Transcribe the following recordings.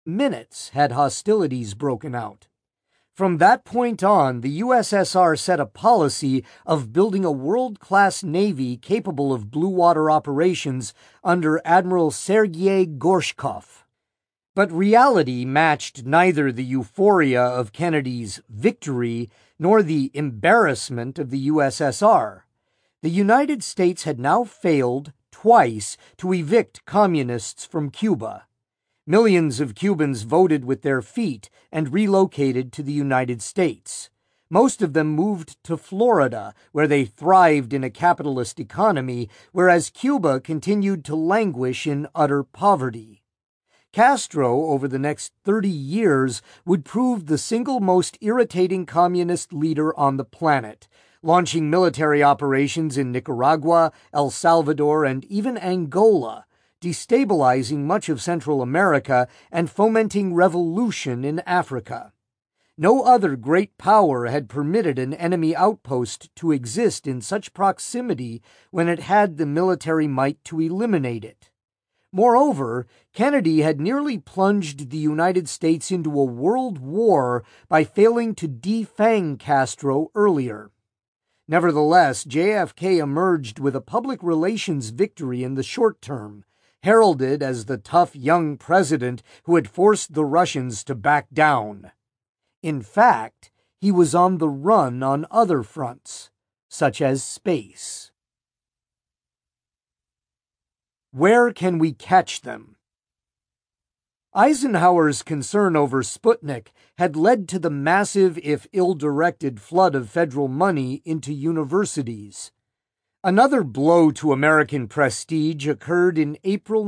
minutes had hostilities broken out. From that point on, the USSR set a policy of building a world-class navy capable of blue water operations under Admiral Sergei Gorshkov. But reality matched neither the euphoria of Kennedy's victory nor the embarrassment of the USSR. The United States had now failed twice to evict communists from Cuba. Millions of Cubans voted with their feet and relocated to the United States. Most of them moved to Florida, where they thrived in a capitalist economy, whereas Cuba continued to languish in utter poverty. Castro, over the next 30 years, would prove the single most irritating communist leader on the planet, launching military operations in Nicaragua, El Salvador, and even Angola, destabilizing much of Central America and fomenting revolution in Africa. No other great power had permitted an enemy outpost to exist in such proximity when it had the military might to eliminate it. Moreover, Kennedy had nearly plunged the United States into a world war by failing to defang Castro earlier. Nevertheless, JFK emerged with a public relations victory in the short term, heralded as the tough young president who had forced the Russians to back down. In fact, he was on the run on other fronts, such as space. Where can we catch them? Eisenhower's concern over Sputnik had led to the massive, if ill-directed, flood of federal money into universities. Another blow to American prestige occurred in April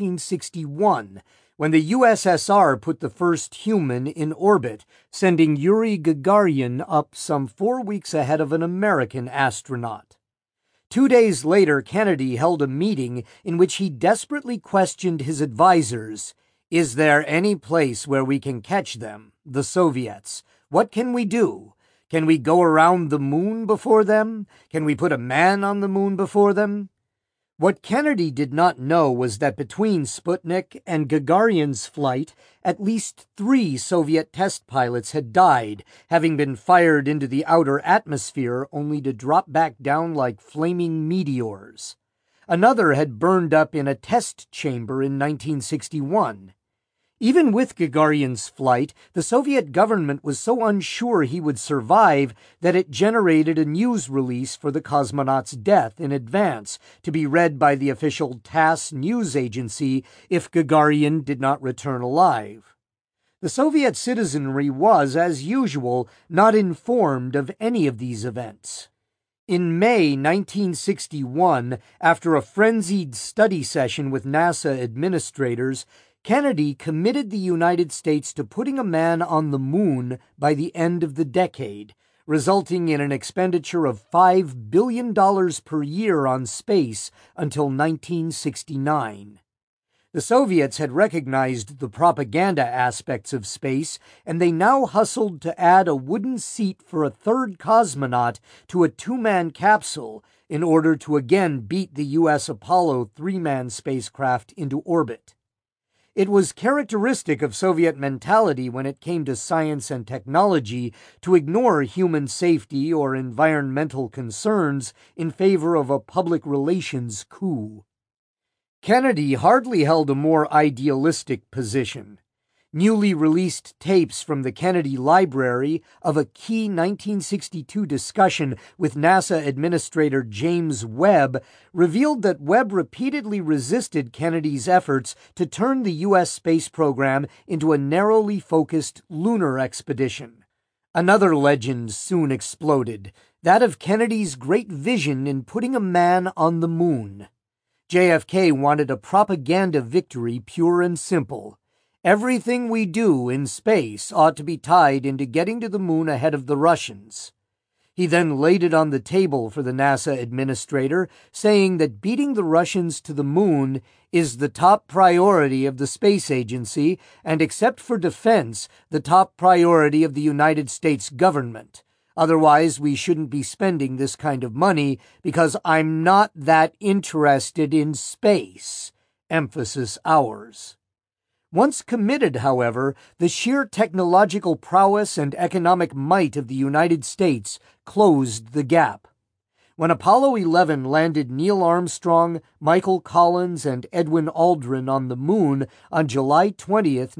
1961, when the USSR put the first human in orbit, sending Yuri Gagarin up some 4 weeks ahead of an American astronaut. 2 days later, Kennedy held a meeting in which he desperately questioned his advisors. Is there any place where we can catch them, the Soviets? What can we do? Can we go around the moon before them? Can we put a man on the moon before them? What Kennedy did not know was that between Sputnik and Gagarin's flight, at least 3 Soviet test pilots had died, having been fired into the outer atmosphere only to drop back down like flaming meteors. Another had burned up in a test chamber in 1961. Even with Gagarin's flight, the Soviet government was so unsure he would survive that it generated a news release for the cosmonaut's death in advance to be read by the official TASS news agency if Gagarin did not return alive. The Soviet citizenry was, as usual, not informed of any of these events. In May 1961, after a frenzied study session with NASA administrators, Kennedy committed the United States to putting a man on the moon by the end of the decade, resulting in an expenditure of $5 billion per year on space until 1969. The Soviets had recognized the propaganda aspects of space, and they now hustled to add a wooden seat for a third cosmonaut to a 2-man capsule in order to again beat the U.S. Apollo 3-man spacecraft into orbit. It was characteristic of Soviet mentality when it came to science and technology to ignore human safety or environmental concerns in favor of a public relations coup. Kennedy hardly held a more idealistic position. Newly released tapes from the Kennedy Library of a key 1962 discussion with NASA Administrator James Webb revealed that Webb repeatedly resisted Kennedy's efforts to turn the U.S. space program into a narrowly focused lunar expedition. Another legend soon exploded, that of Kennedy's great vision in putting a man on the moon. JFK wanted a propaganda victory pure and simple. Everything we do in space ought to be tied into getting to the moon ahead of the Russians. He then laid it on the table for the NASA administrator, saying that beating the Russians to the moon is the top priority of the space agency and, except for defense, the top priority of the United States government. Otherwise, we shouldn't be spending this kind of money because I'm not that interested in space. Emphasis ours. Once committed, however, the sheer technological prowess and economic might of the United States closed the gap. When Apollo 11 landed Neil Armstrong, Michael Collins, and Edwin Aldrin on the moon on July 20th,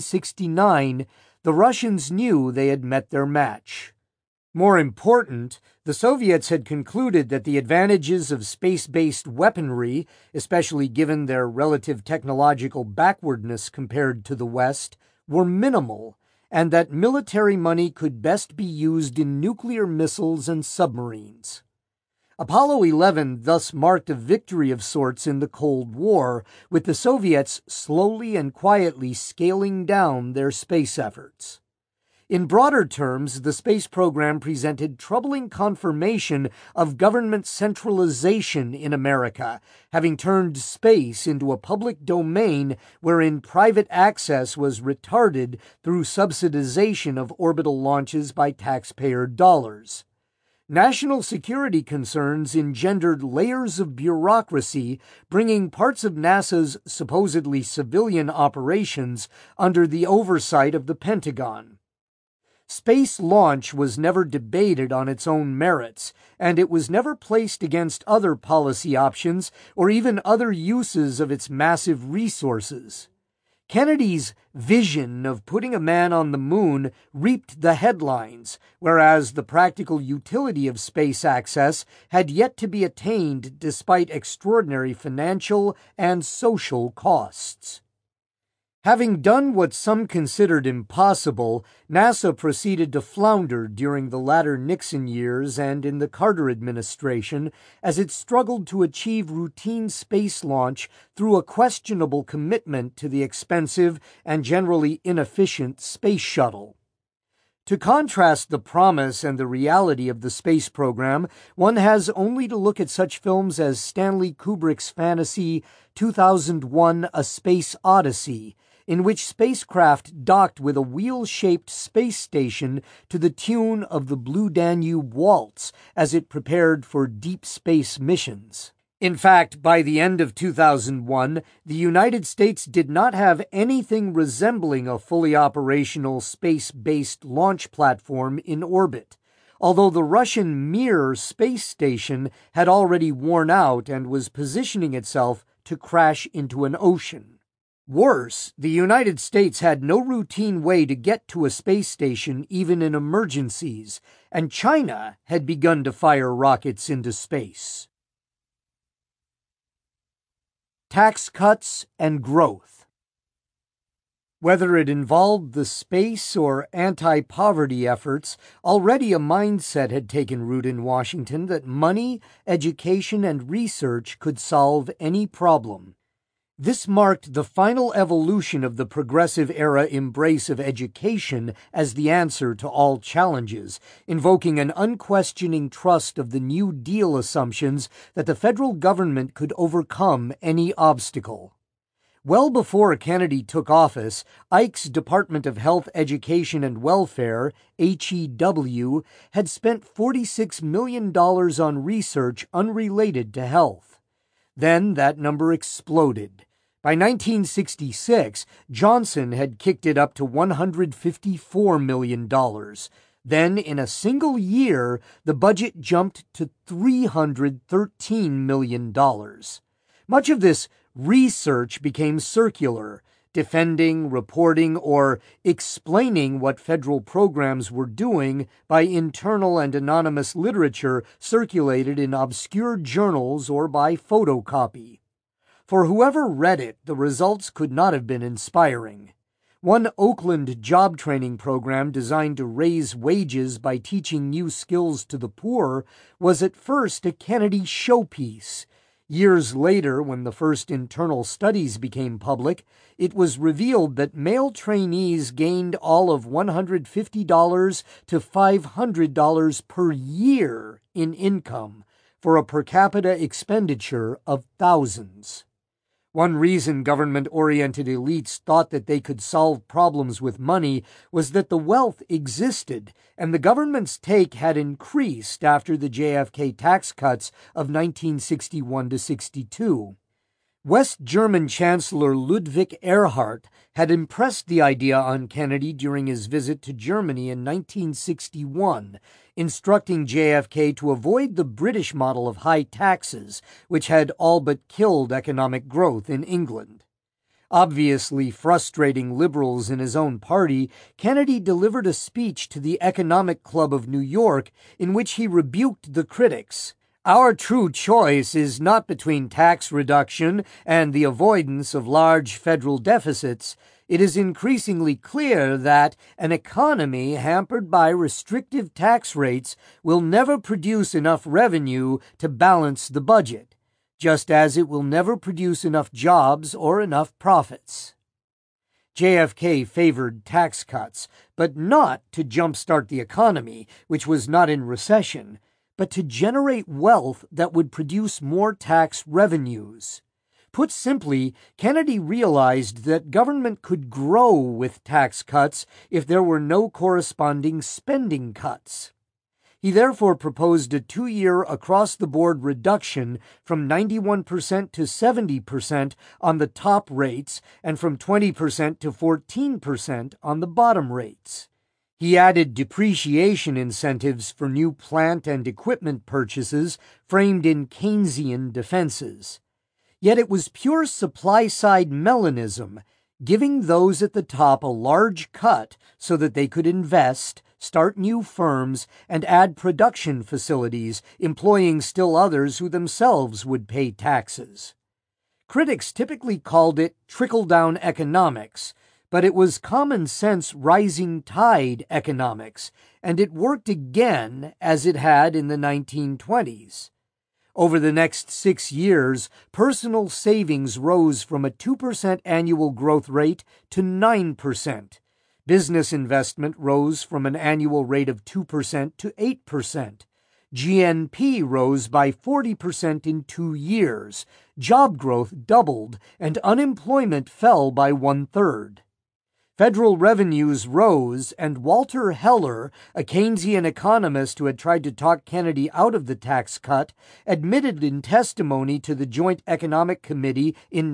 1969, the Russians knew they had met their match. More important, the Soviets had concluded that the advantages of space-based weaponry, especially given their relative technological backwardness compared to the West, were minimal, and that military money could best be used in nuclear missiles and submarines. Apollo 11 thus marked a victory of sorts in the Cold War, with the Soviets slowly and quietly scaling down their space efforts. In broader terms, the space program presented troubling confirmation of government centralization in America, having turned space into a public domain wherein private access was retarded through subsidization of orbital launches by taxpayer dollars. National security concerns engendered layers of bureaucracy, bringing parts of NASA's supposedly civilian operations under the oversight of the Pentagon. Space launch was never debated on its own merits, and it was never placed against other policy options or even other uses of its massive resources. Kennedy's vision of putting a man on the moon reaped the headlines, whereas the practical utility of space access had yet to be attained despite extraordinary financial and social costs. Having done what some considered impossible, NASA proceeded to flounder during the latter Nixon years and in the Carter administration as it struggled to achieve routine space launch through a questionable commitment to the expensive and generally inefficient space shuttle. To contrast the promise and the reality of the space program, one has only to look at such films as Stanley Kubrick's fantasy 2001: A Space Odyssey, in which spacecraft docked with a wheel-shaped space station to the tune of the Blue Danube Waltz as it prepared for deep space missions. In fact, by the end of 2001, the United States did not have anything resembling a fully operational space-based launch platform in orbit, although the Russian Mir space station had already worn out and was positioning itself to crash into an ocean. Worse, the United States had no routine way to get to a space station even in emergencies, and China had begun to fire rockets into space. Tax cuts and growth. Whether it involved the space or anti-poverty efforts, already a mindset had taken root in Washington that money, education, and research could solve any problem. This marked the final evolution of the progressive era embrace of education as the answer to all challenges, invoking an unquestioning trust of the New Deal assumptions that the federal government could overcome any obstacle. Well before Kennedy took office, Ike's Department of Health, Education, and Welfare, HEW, had spent $46 million on research unrelated to health. Then that number exploded. By 1966, Johnson had kicked it up to $154 million. Then, in a single year, the budget jumped to $313 million. Much of this research became circular, defending, reporting, or explaining what federal programs were doing by internal and anonymous literature circulated in obscure journals or by photocopy. For whoever read it, the results could not have been inspiring. One Oakland job training program designed to raise wages by teaching new skills to the poor was at first a Kennedy showpiece. Years later, when the first internal studies became public, it was revealed that male trainees gained all of $150 to $500 per year in income for a per capita expenditure of thousands. One reason government-oriented elites thought that they could solve problems with money was that the wealth existed, and the government's take had increased after the JFK tax cuts of 1961 to 62. West German Chancellor Ludwig Erhard had impressed the idea on Kennedy during his visit to Germany in 1961, instructing JFK to avoid the British model of high taxes, which had all but killed economic growth in England. Obviously frustrating liberals in his own party, Kennedy delivered a speech to the Economic Club of New York in which he rebuked the critics. Our true choice is not between tax reduction and the avoidance of large federal deficits. It is increasingly clear that an economy hampered by restrictive tax rates will never produce enough revenue to balance the budget, just as it will never produce enough jobs or enough profits. JFK favored tax cuts, but not to jumpstart the economy, which was not in recession, but to generate wealth that would produce more tax revenues. Put simply, Kennedy realized that government could grow with tax cuts if there were no corresponding spending cuts. He therefore proposed a 2-year across-the-board reduction from 91% to 70% on the top rates and from 20% to 14% on the bottom rates. He added depreciation incentives for new plant and equipment purchases framed in Keynesian defenses. Yet it was pure supply-side melanism, giving those at the top a large cut so that they could invest, start new firms, and add production facilities, employing still others who themselves would pay taxes. Critics typically called it trickle-down economics, but it was common-sense rising tide economics, and it worked again as it had in the 1920s. Over the next 6 years, personal savings rose from a 2% annual growth rate to 9%. Business investment rose from an annual rate of 2% to 8%. GNP rose by 40% in 2 years. Job growth doubled, and unemployment fell by 1/3. Federal revenues rose, and Walter Heller, a Keynesian economist who had tried to talk Kennedy out of the tax cut, admitted in testimony to the Joint Economic Committee in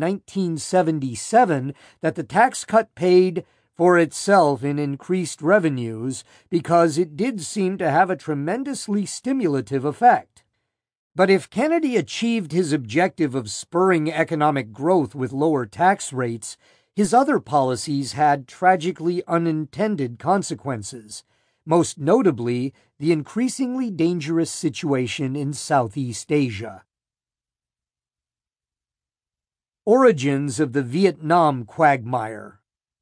1977 that the tax cut paid for itself in increased revenues because it did seem to have a tremendously stimulative effect. But if Kennedy achieved his objective of spurring economic growth with lower tax rates, his other policies had tragically unintended consequences, most notably the increasingly dangerous situation in Southeast Asia. Origins of the Vietnam quagmire.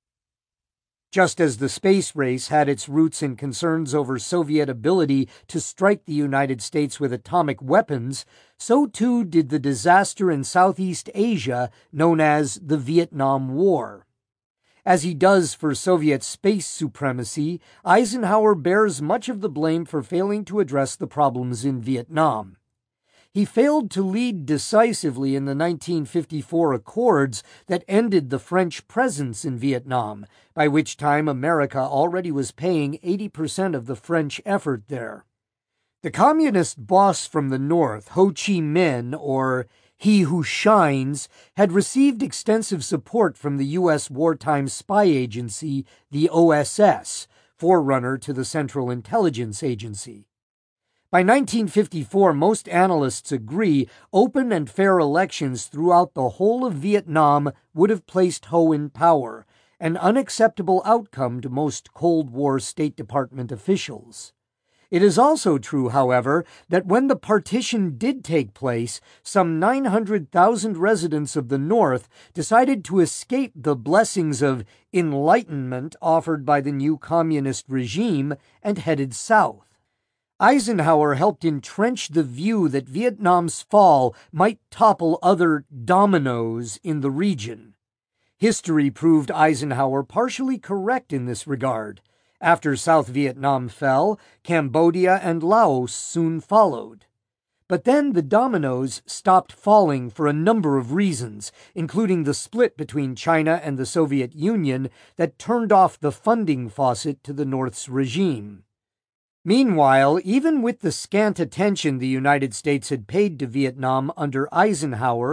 Just as the space race had its roots in concerns over Soviet ability to strike the United States with atomic weapons, so too did the disaster in Southeast Asia known as the Vietnam War. As he does for Soviet space supremacy, Eisenhower bears much of the blame for failing to address the problems in Vietnam. He failed to lead decisively in the 1954 accords that ended the French presence in Vietnam, by which time America already was paying 80% of the French effort there. The communist boss from the north, Ho Chi Minh, or He Who Shines, had received extensive support from the U.S. wartime spy agency, the OSS, forerunner to the Central Intelligence Agency. By 1954, most analysts agree open and fair elections throughout the whole of Vietnam would have placed Ho in power, an unacceptable outcome to most Cold War State Department officials. It is also true, however, that when the partition did take place, some 900,000 residents of the North decided to escape the blessings of enlightenment offered by the new communist regime and headed south. Eisenhower helped entrench the view that Vietnam's fall might topple other dominoes in the region. History proved Eisenhower partially correct in this regard. After South Vietnam fell, Cambodia and Laos soon followed. But then the dominoes stopped falling for a number of reasons, including the split between China and the Soviet Union that turned off the funding faucet to the North's regime. Meanwhile, even with the scant attention the United States had paid to Vietnam under Eisenhower,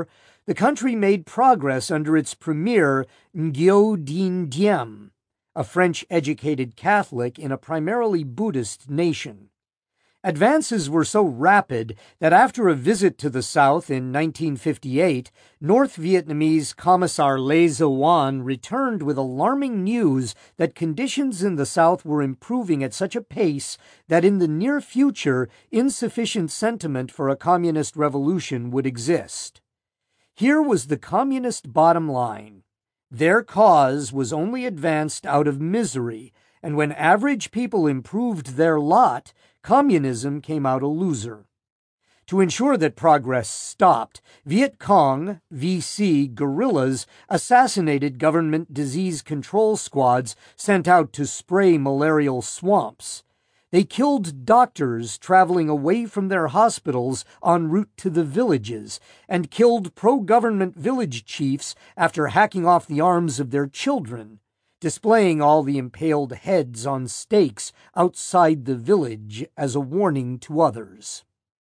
the country made progress under its premier Ngo Dinh Diem, a French-educated Catholic in a primarily Buddhist nation. Advances were so rapid that after a visit to the South in 1958, North Vietnamese Commissar Le Duan returned with alarming news that conditions in the South were improving at such a pace that in the near future, insufficient sentiment for a communist revolution would exist. Here was the communist bottom line. Their cause was only advanced out of misery, and when average people improved their lot, communism came out a loser. To ensure that progress stopped, Viet Cong, VC guerrillas assassinated government disease control squads sent out to spray malarial swamps. They killed doctors traveling away from their hospitals en route to the villages, and killed pro-government village chiefs after hacking off the arms of their children, displaying all the impaled heads on stakes outside the village as a warning to others.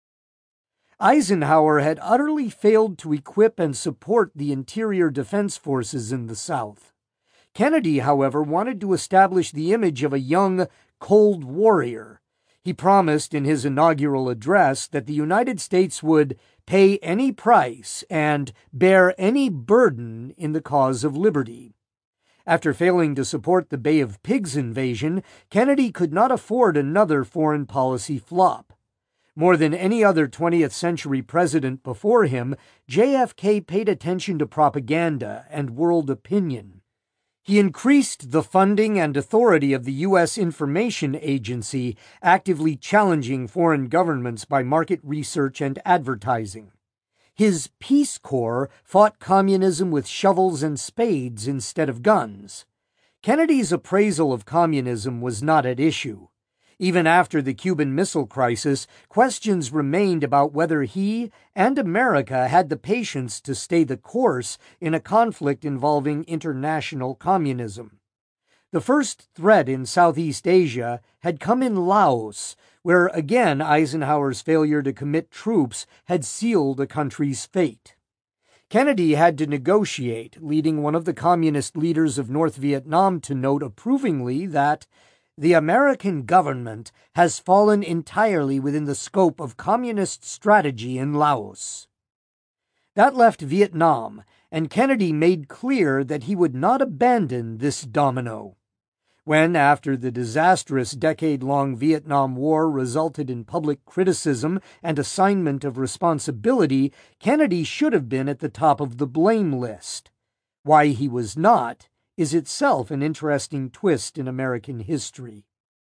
Eisenhower had utterly failed to equip and support the interior defense forces in the South. Kennedy, however, wanted to establish the image of a young, cold warrior. He promised in his inaugural address that the United States would pay any price and bear any burden in the cause of liberty. After failing to support the Bay of Pigs invasion, Kennedy could not afford another foreign policy flop. More than any other 20th century president before him, JFK paid attention to propaganda and world opinion. He increased the funding and authority of the U.S. Information Agency, actively challenging foreign governments by market research and advertising. His Peace Corps fought communism with shovels and spades instead of guns. Kennedy's appraisal of communism was not at issue. Even after the Cuban Missile Crisis, questions remained about whether he and America had the patience to stay the course in a conflict involving international communism. The first threat in Southeast Asia had come in Laos, where again Eisenhower's failure to commit troops had sealed the country's fate. Kennedy had to negotiate, leading one of the communist leaders of North Vietnam to note approvingly that the American government has fallen entirely within the scope of communist strategy in Laos. That left Vietnam, and Kennedy made clear that he would not abandon this domino. When, after the disastrous decade-long Vietnam War resulted in public criticism and assignment of responsibility, Kennedy should have been at the top of the blame list. Why he was not is itself an interesting twist in American history.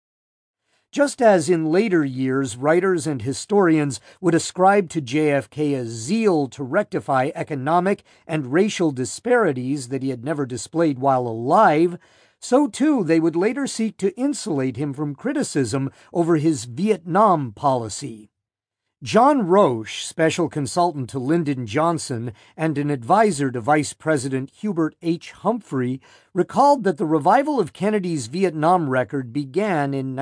Just as in later years writers and historians would ascribe to JFK a zeal to rectify economic and racial disparities that he had never displayed while alive, so too they would later seek to insulate him from criticism over his Vietnam policy. John Roche, special consultant to Lyndon Johnson and an advisor to Vice President Hubert H. Humphrey, recalled that the revival of Kennedy's Vietnam record began in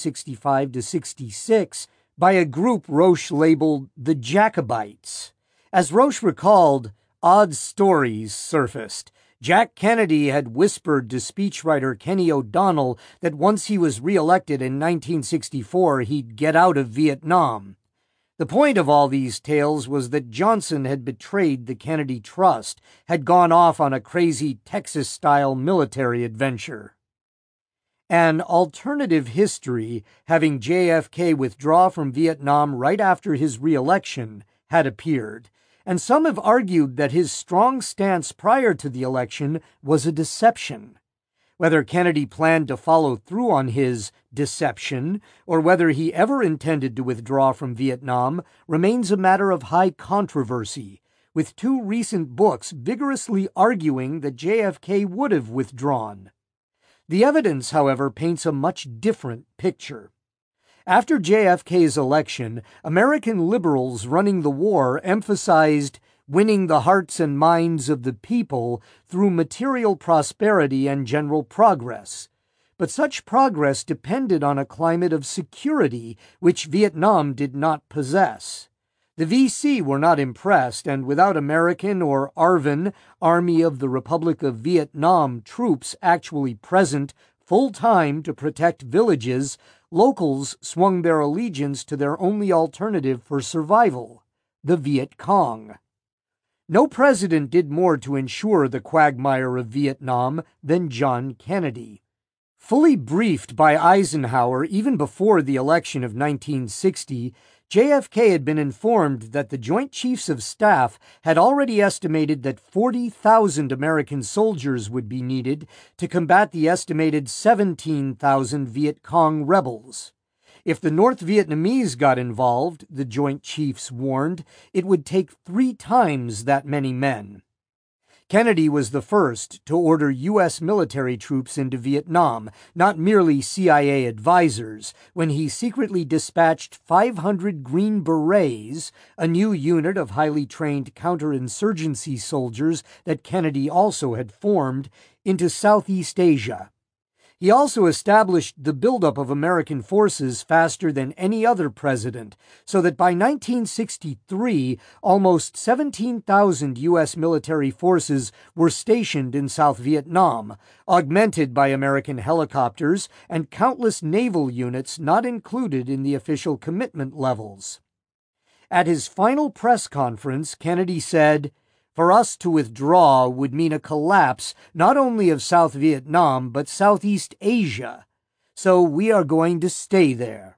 1965-66 by a group Roche labeled the Jacobites. As Roche recalled, odd stories surfaced. Jack Kennedy had whispered to speechwriter Kenny O'Donnell that once he was re-elected in 1964, he'd get out of Vietnam. The point of all these tales was that Johnson had betrayed the Kennedy Trust, had gone off on a crazy Texas-style military adventure. An alternative history, having JFK withdraw from Vietnam right after his re-election, had appeared, and some have argued that his strong stance prior to the election was a deception. Whether Kennedy planned to follow through on his deception, or whether he ever intended to withdraw from Vietnam, remains a matter of high controversy, with two recent books vigorously arguing that JFK would have withdrawn. The evidence, however, paints a much different picture. After JFK's election, American liberals running the war emphasized winning the hearts and minds of the people through material prosperity and general progress. But such progress depended on a climate of security which Vietnam did not possess. The VC were not impressed, and without American or ARVN, Army of the Republic of Vietnam, troops actually present full-time to protect villages, locals swung their allegiance to their only alternative for survival, the Viet Cong. No president did more to ensure the quagmire of Vietnam than John Kennedy. Fully briefed by Eisenhower even before the election of 1960, JFK had been informed that the Joint Chiefs of Staff had already estimated that 40,000 American soldiers would be needed to combat the estimated 17,000 Viet Cong rebels. If the North Vietnamese got involved, the Joint Chiefs warned, it would take 3 times that many men. Kennedy was the first to order U.S. military troops into Vietnam, not merely CIA advisors, when he secretly dispatched 500 Green Berets, a new unit of highly trained counterinsurgency soldiers that Kennedy also had formed, into Southeast Asia. He also established the buildup of American forces faster than any other president, so that by 1963, almost 17,000 U.S. military forces were stationed in South Vietnam, augmented by American helicopters and countless naval units not included in the official commitment levels. At his final press conference, Kennedy said, "For us to withdraw would mean a collapse not only of South Vietnam, but Southeast Asia. So we are going to stay there."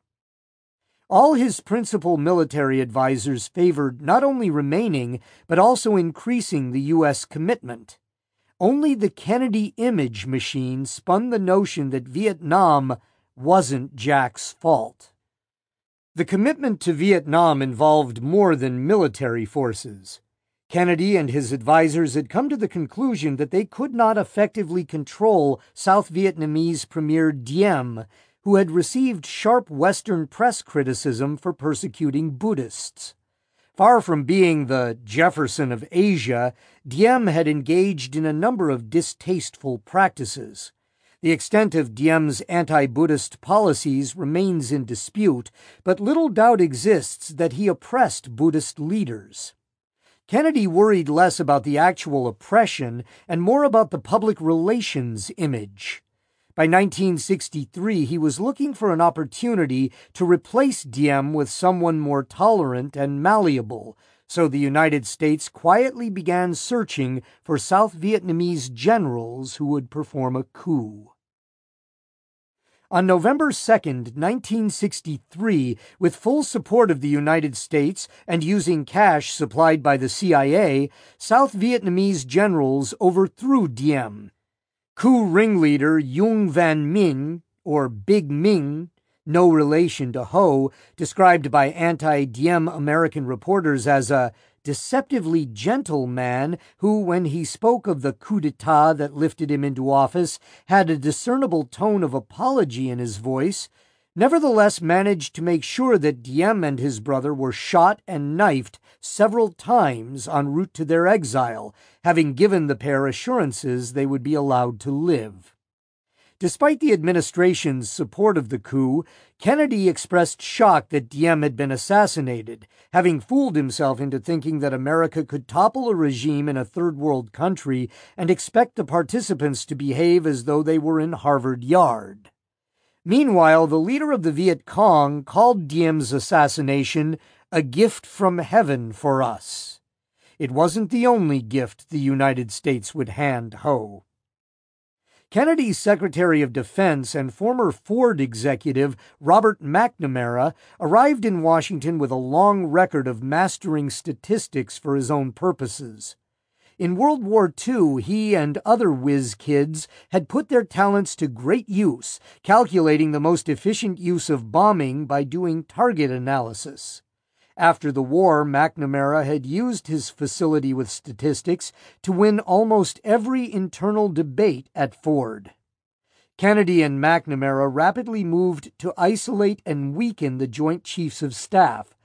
All his principal military advisors favored not only remaining, but also increasing the U.S. commitment. Only the Kennedy image machine spun the notion that Vietnam wasn't Jack's fault. The commitment to Vietnam involved more than military forces. Kennedy and his advisors had come to the conclusion that they could not effectively control South Vietnamese Premier Diem, who had received sharp Western press criticism for persecuting Buddhists. Far from being the Jefferson of Asia, Diem had engaged in a number of distasteful practices. The extent of Diem's anti-Buddhist policies remains in dispute, but little doubt exists that he oppressed Buddhist leaders. Kennedy worried less about the actual oppression and more about the public relations image. By 1963, he was looking for an opportunity to replace Diem with someone more tolerant and malleable, so the United States quietly began searching for South Vietnamese generals who would perform a coup. On November 2, 1963, with full support of the United States and using cash supplied by the CIA, South Vietnamese generals overthrew Diem. Coup ringleader Nguyen Van Minh, or Big Ming, no relation to Ho, described by anti-Diem American reporters as a deceptively gentle man who, when he spoke of the coup d'etat that lifted him into office, had a discernible tone of apology in his voice, nevertheless managed to make sure that Diem and his brother were shot and knifed several times en route to their exile, having given the pair assurances they would be allowed to live. Despite the administration's support of the coup, Kennedy expressed shock that Diem had been assassinated, having fooled himself into thinking that America could topple a regime in a third world country and expect the participants to behave as though they were in Harvard Yard. Meanwhile, the leader of the Viet Cong called Diem's assassination a gift from heaven for us. It wasn't the only gift the United States would hand Ho. Kennedy's Secretary of Defense and former Ford executive Robert McNamara arrived in Washington with a long record of mastering statistics for his own purposes. In World War II, he and other whiz kids had put their talents to great use, calculating the most efficient use of bombing by doing target analysis. After the war, McNamara had used his facility with statistics to win almost every internal debate at Ford. Kennedy and McNamara rapidly moved to isolate and weaken the Joint Chiefs of Staff,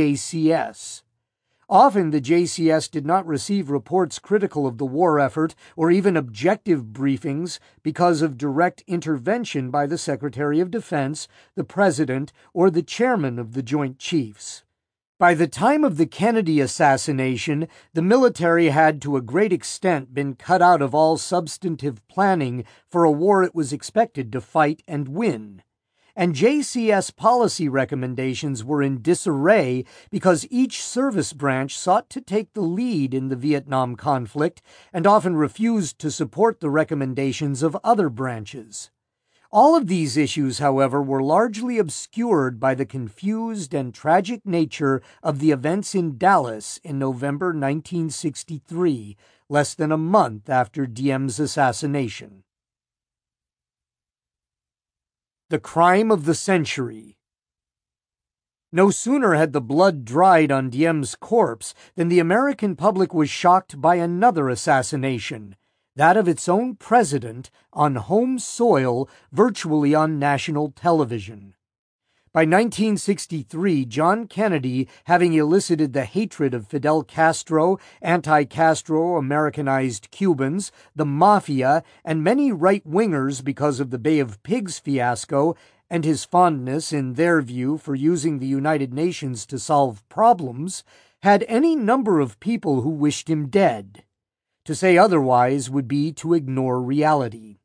JCS. Often the JCS did not receive reports critical of the war effort or even objective briefings because of direct intervention by the Secretary of Defense, the President, or the Chairman of the Joint Chiefs. By the time of the Kennedy assassination, the military had to a great extent been cut out of all substantive planning for a war it was expected to fight and win. And JCS policy recommendations were in disarray because each service branch sought to take the lead in the Vietnam conflict and often refused to support the recommendations of other branches. All of these issues, however, were largely obscured by the confused and tragic nature of the events in Dallas in November 1963, less than a month after Diem's assassination. The crime of the century. No sooner had the blood dried on Diem's corpse than the American public was shocked by another assassination, that of its own president, on home soil, virtually on national television. By 1963, John Kennedy, having elicited the hatred of Fidel Castro, anti-Castro Americanized Cubans, the Mafia, and many right-wingers because of the Bay of Pigs fiasco, and his fondness, in their view, for using the United Nations to solve problems, had any number of people who wished him dead. To say otherwise would be to ignore reality.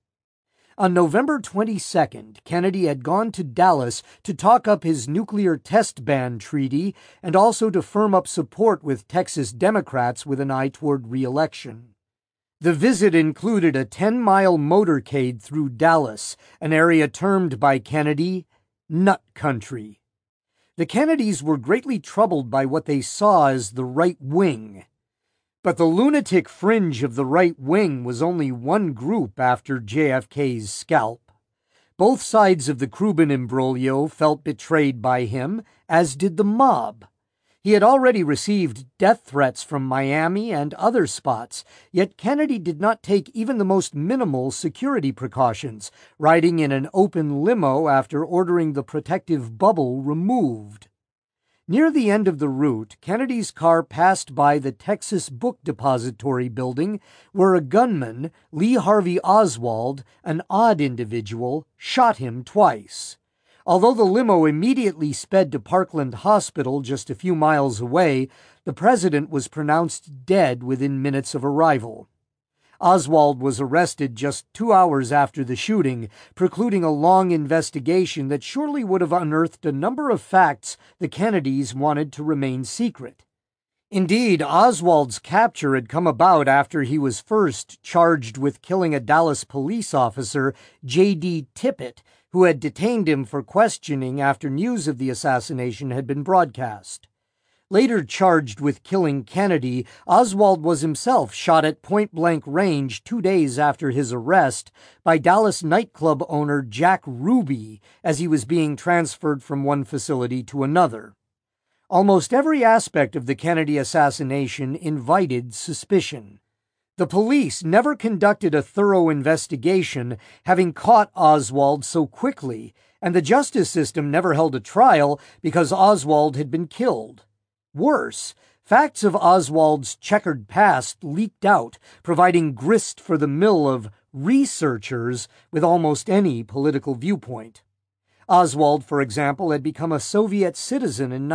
On November 22nd, Kennedy had gone to Dallas to talk up his nuclear test ban treaty and also to firm up support with Texas Democrats with an eye toward re-election. The visit included a 10-mile motorcade through Dallas, an area termed by Kennedy Nut Country. The Kennedys were greatly troubled by what they saw as the right wing. But the lunatic fringe of the right wing was only one group after JFK's scalp. Both sides of the Krubin imbroglio felt betrayed by him, as did the mob. He had already received death threats from Miami and other spots, yet Kennedy did not take even the most minimal security precautions, riding in an open limo after ordering the protective bubble removed. Near the end of the route, Kennedy's car passed by the Texas Book Depository building, where a gunman, Lee Harvey Oswald, an odd individual, shot him twice. Although the limo immediately sped to Parkland Hospital just a few miles away, the president was pronounced dead within minutes of arrival. Oswald was arrested just 2 hours after the shooting, precluding a long investigation that surely would have unearthed a number of facts the Kennedys wanted to remain secret. Indeed, Oswald's capture had come about after he was first charged with killing a Dallas police officer, J.D. Tippit, who had detained him for questioning after news of the assassination had been broadcast. Later charged with killing Kennedy, Oswald was himself shot at point-blank range 2 days after his arrest by Dallas nightclub owner Jack Ruby as he was being transferred from one facility to another. Almost every aspect of the Kennedy assassination invited suspicion. The police never conducted a thorough investigation, having caught Oswald so quickly, and the justice system never held a trial because Oswald had been killed. Worse, facts of Oswald's checkered past leaked out, providing grist for the mill of researchers with almost any political viewpoint. Oswald, for example, had become a Soviet citizen in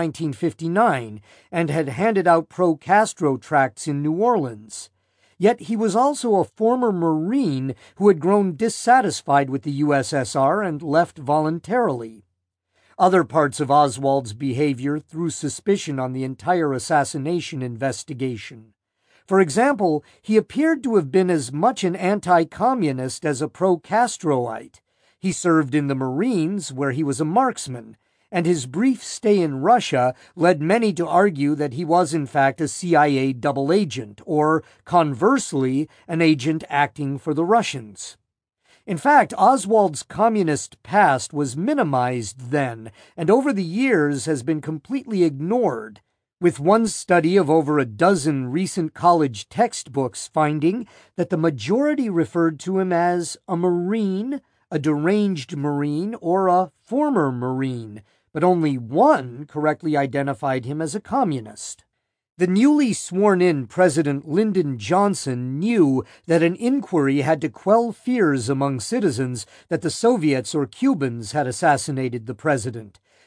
1959 and had handed out pro-Castro tracts in New Orleans. Yet he was also a former Marine who had grown dissatisfied with the USSR and left voluntarily. Other parts of Oswald's behavior threw suspicion on the entire assassination investigation. For example, he appeared to have been as much an anti-communist as a pro-Castroite. He served in the Marines, where he was a marksman, and his brief stay in Russia led many to argue that he was in fact a CIA double agent, or, conversely, an agent acting for the Russians. In fact, Oswald's communist past was minimized then, and over the years has been completely ignored, with one study of over a dozen recent college textbooks finding that the majority referred to him as a Marine, a deranged Marine, or a former Marine, but only one correctly identified him as a communist. The newly sworn-in President Lyndon Johnson knew that an inquiry had to quell fears among citizens that the Soviets or Cubans had assassinated the president,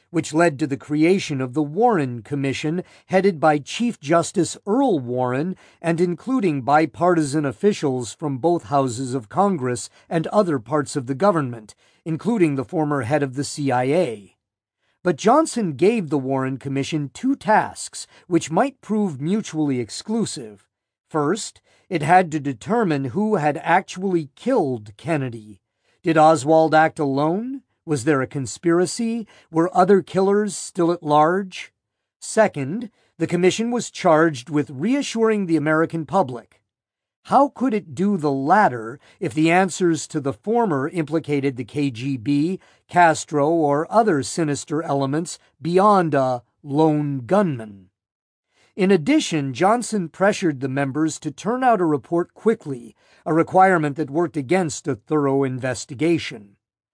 which led to the creation of the Warren Commission, headed by Chief Justice Earl Warren and including bipartisan officials from both houses of Congress and other parts of the government, including the former head of the CIA. But Johnson gave the Warren Commission two tasks which might prove mutually exclusive. First, it had to determine who had actually killed Kennedy. Did Oswald act alone? Was there a conspiracy? Were other killers still at large? Second, the commission was charged with reassuring the American public. How could it do the latter if the answers to the former implicated the KGB, Castro, or other sinister elements beyond a lone gunman? In addition, Johnson pressured the members to turn out a report quickly, a requirement that worked against a thorough investigation.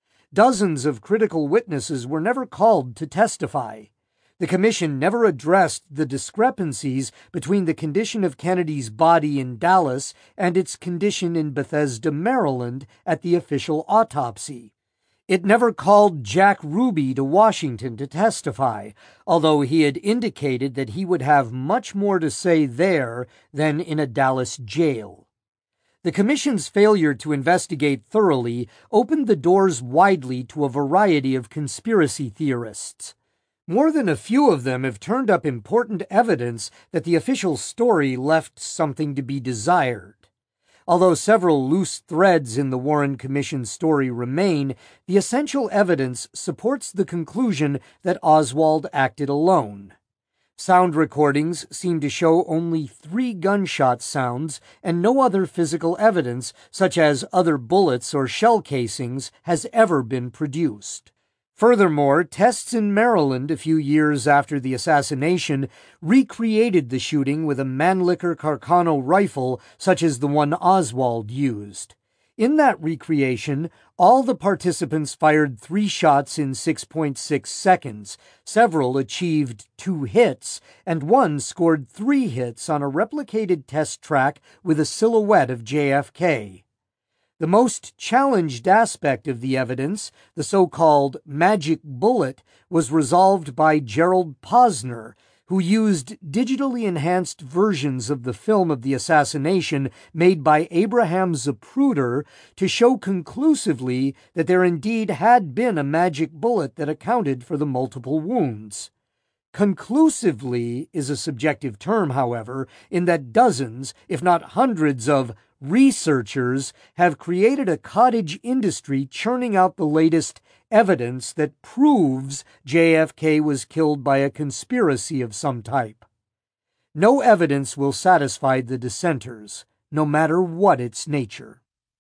Dozens of critical witnesses were never called to testify. The commission never addressed the discrepancies between the condition of Kennedy's body in Dallas and its condition in Bethesda, Maryland, at the official autopsy. It never called Jack Ruby to Washington to testify, although he had indicated that he would have much more to say there than in a Dallas jail. The commission's failure to investigate thoroughly opened the doors widely to a variety of conspiracy theorists. More than a few of them have turned up important evidence that the official story left something to be desired. Although several loose threads in the Warren Commission story remain, the essential evidence supports the conclusion that Oswald acted alone. Sound recordings seem to show only 3 gunshot sounds, and no other physical evidence, such as other bullets or shell casings, has ever been produced. Furthermore, tests in Maryland a few years after the assassination recreated the shooting with a Mannlicher Carcano rifle such as the one Oswald used. In that recreation, all the participants fired 3 shots in 6.6 seconds, several achieved 2 hits, and one scored 3 hits on a replicated test track with a silhouette of JFK. The most challenged aspect of the evidence, the so-called magic bullet, was resolved by Gerald Posner, who used digitally enhanced versions of the film of the assassination made by Abraham Zapruder to show conclusively that there indeed had been a magic bullet that accounted for the multiple wounds. Conclusively is a subjective term, however, in that dozens, if not hundreds of researchers have created a cottage industry churning out the latest evidence that proves JFK was killed by a conspiracy of some type. No evidence will satisfy the dissenters, no matter what its nature.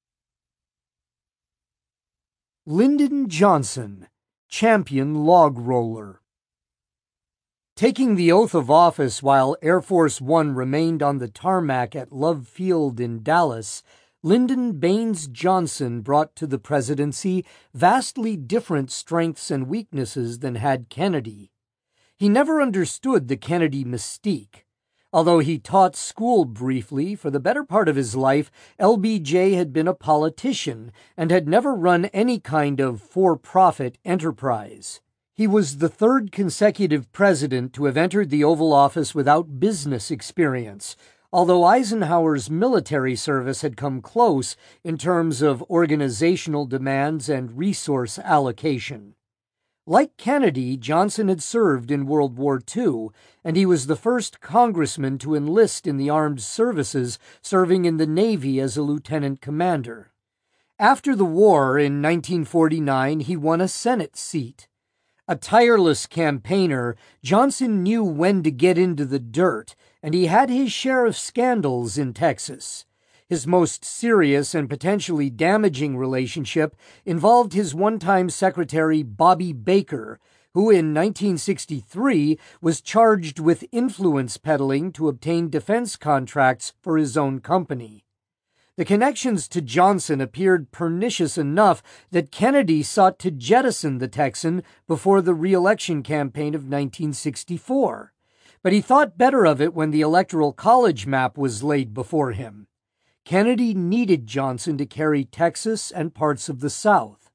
Lyndon Johnson, champion log roller. Taking the oath of office while Air Force One remained on the tarmac at Love Field in Dallas, Lyndon Baines Johnson brought to the presidency vastly different strengths and weaknesses than had Kennedy. He never understood the Kennedy mystique. Although he taught school briefly, for the better part of his life, LBJ had been a politician and had never run any kind of for-profit enterprise. He was the 3rd consecutive president to have entered the Oval Office without business experience, although Eisenhower's military service had come close in terms of organizational demands and resource allocation. Like Kennedy, Johnson had served in World War II, and he was the first congressman to enlist in the armed services, serving in the Navy as a lieutenant commander. After the war in 1949, he won a Senate seat. A tireless campaigner, Johnson knew when to get into the dirt, and he had his share of scandals in Texas. His most serious and potentially damaging relationship involved his one-time secretary Bobby Baker, who in 1963 was charged with influence peddling to obtain defense contracts for his own company. The connections to Johnson appeared pernicious enough that Kennedy sought to jettison the Texan before the re-election campaign of 1964. But he thought better of it when the Electoral College map was laid before him. Kennedy needed Johnson to carry Texas and parts of the South.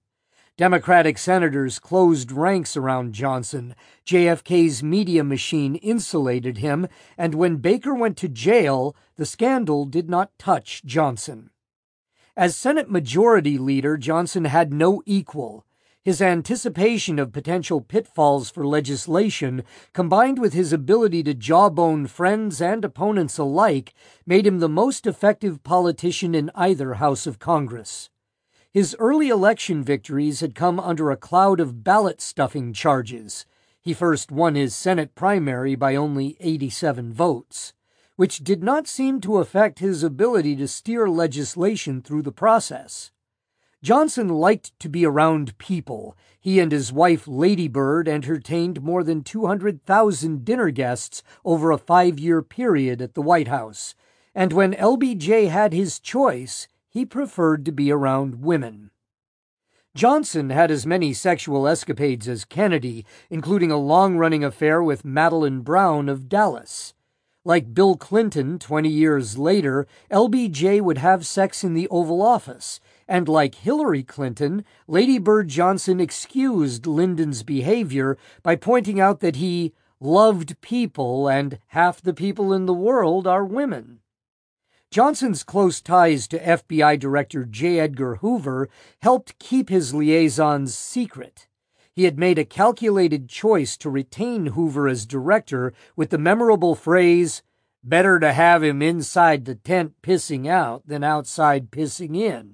Democratic senators closed ranks around Johnson. JFK's media machine insulated him, and when Baker went to jail, the scandal did not touch Johnson. As Senate Majority Leader, Johnson had no equal. His anticipation of potential pitfalls for legislation, combined with his ability to jawbone friends and opponents alike, made him the most effective politician in either House of Congress. His early election victories had come under a cloud of ballot-stuffing charges. He first won his Senate primary by only 87 votes, which did not seem to affect his ability to steer legislation through the process. Johnson liked to be around people. He and his wife Lady Bird entertained more than 200,000 dinner guests over a 5-year period at the White House, and when LBJ had his choice, he preferred to be around women. Johnson had as many sexual escapades as Kennedy, including a long-running affair with Madeleine Brown of Dallas. Like Bill Clinton 20 years later, LBJ would have sex in the Oval Office, and like Hillary Clinton, Lady Bird Johnson excused Lyndon's behavior by pointing out that he loved people and half the people in the world are women. Johnson's close ties to FBI Director J. Edgar Hoover helped keep his liaisons secret. He had made a calculated choice to retain Hoover as director with the memorable phrase, "Better to have him inside the tent pissing out than outside pissing in."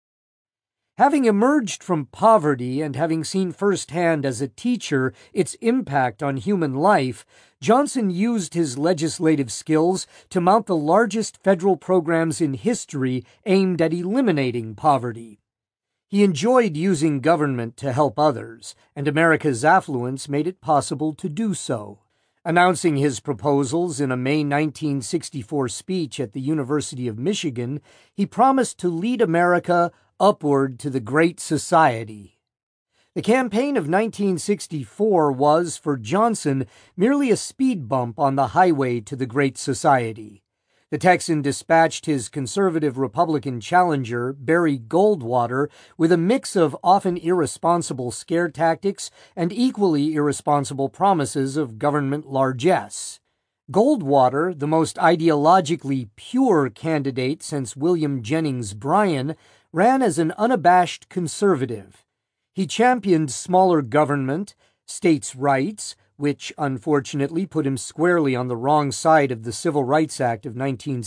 Having emerged from poverty and having seen firsthand as a teacher its impact on human life, Johnson used his legislative skills to mount the largest federal programs in history aimed at eliminating poverty. He enjoyed using government to help others, and America's affluence made it possible to do so. Announcing his proposals in a May 1964 speech at the University of Michigan, he promised to lead America upward to the Great Society. The campaign of 1964 was, for Johnson, merely a speed bump on the highway to the Great Society. The Texan dispatched his conservative Republican challenger, Barry Goldwater, with a mix of often irresponsible scare tactics and equally irresponsible promises of government largesse. Goldwater, the most ideologically pure candidate since William Jennings Bryan, ran as an unabashed conservative. He championed smaller government, states' rights, which unfortunately put him squarely on the wrong side of the Civil Rights Act of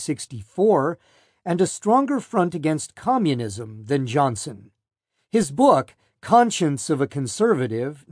1964, and a stronger front against communism than Johnson. His book, Conscience of a Conservative,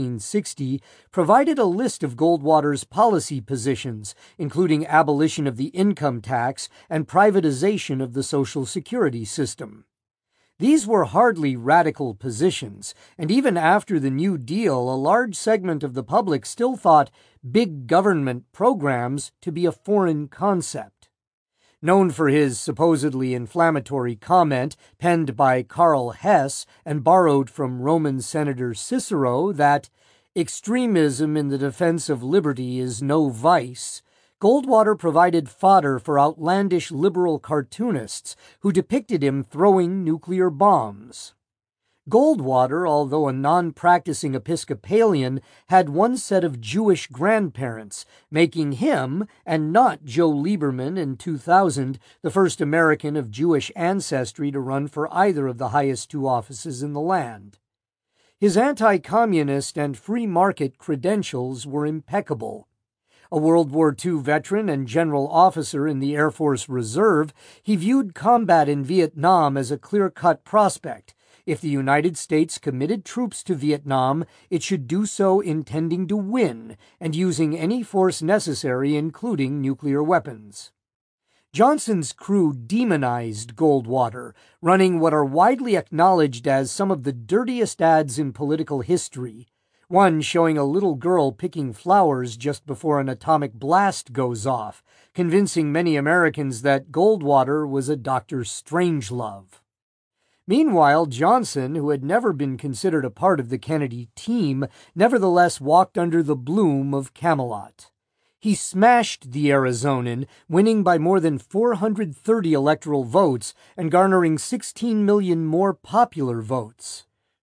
1960, provided a list of Goldwater's policy positions, including abolition of the income tax and privatization of the Social Security system. These were hardly radical positions, and even after the New Deal, a large segment of the public still thought big government programs to be a foreign concept. Known for his supposedly inflammatory comment penned by Karl Hess and borrowed from Roman Senator Cicero that extremism in the defense of liberty is no vice, Goldwater provided fodder for outlandish liberal cartoonists who depicted him throwing nuclear bombs. Goldwater, although a non-practicing Episcopalian, had one set of Jewish grandparents, making him, and not Joe Lieberman in 2000, the first American of Jewish ancestry to run for either of the highest two offices in the land. His anti-communist and free market credentials were impeccable. A World War II veteran and general officer in the Air Force Reserve, he viewed combat in Vietnam as a clear-cut prospect. If the United States committed troops to Vietnam, it should do so intending to win and using any force necessary, including nuclear weapons. Johnson's crew demonized Goldwater, running what are widely acknowledged as some of the dirtiest ads in political history. One showing a little girl picking flowers just before an atomic blast goes off, convincing many Americans that Goldwater was a Dr. Strangelove. Meanwhile, Johnson, who had never been considered a part of the Kennedy team, nevertheless walked under the bloom of Camelot. He smashed the Arizonan, winning by more than 430 electoral votes and garnering 16 million more popular votes.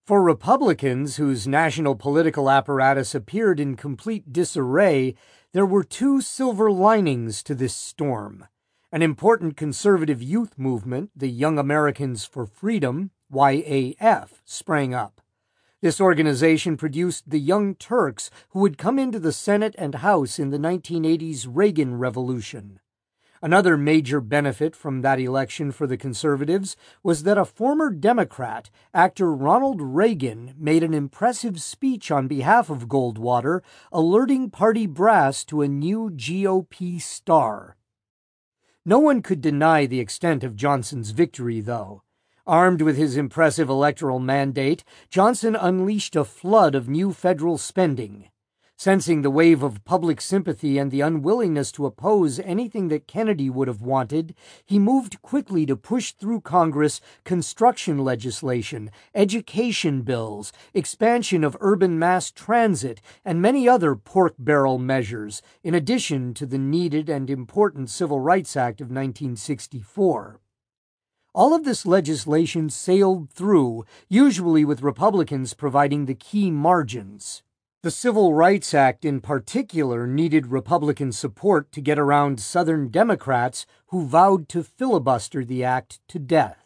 For Republicans, whose national political apparatus appeared in complete disarray, there were two silver linings to this storm. An important conservative youth movement, the Young Americans for Freedom, YAF, sprang up. This organization produced the Young Turks who would come into the Senate and House in the 1980s Reagan Revolution. Another major benefit from that election for the conservatives was that a former Democrat, actor Ronald Reagan, made an impressive speech on behalf of Goldwater, alerting party brass to a new GOP star. No one could deny the extent of Johnson's victory, though. Armed with his impressive electoral mandate, Johnson unleashed a flood of new federal spending. Sensing the wave of public sympathy and the unwillingness to oppose anything that Kennedy would have wanted, he moved quickly to push through Congress construction legislation, education bills, expansion of urban mass transit, and many other pork-barrel measures, in addition to the needed and important Civil Rights Act of 1964. All of this legislation sailed through, usually with Republicans providing the key margins. The Civil Rights Act in particular needed Republican support to get around Southern Democrats who vowed to filibuster the act to death.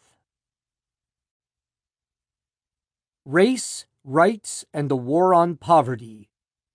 Race, Rights, and the War on Poverty.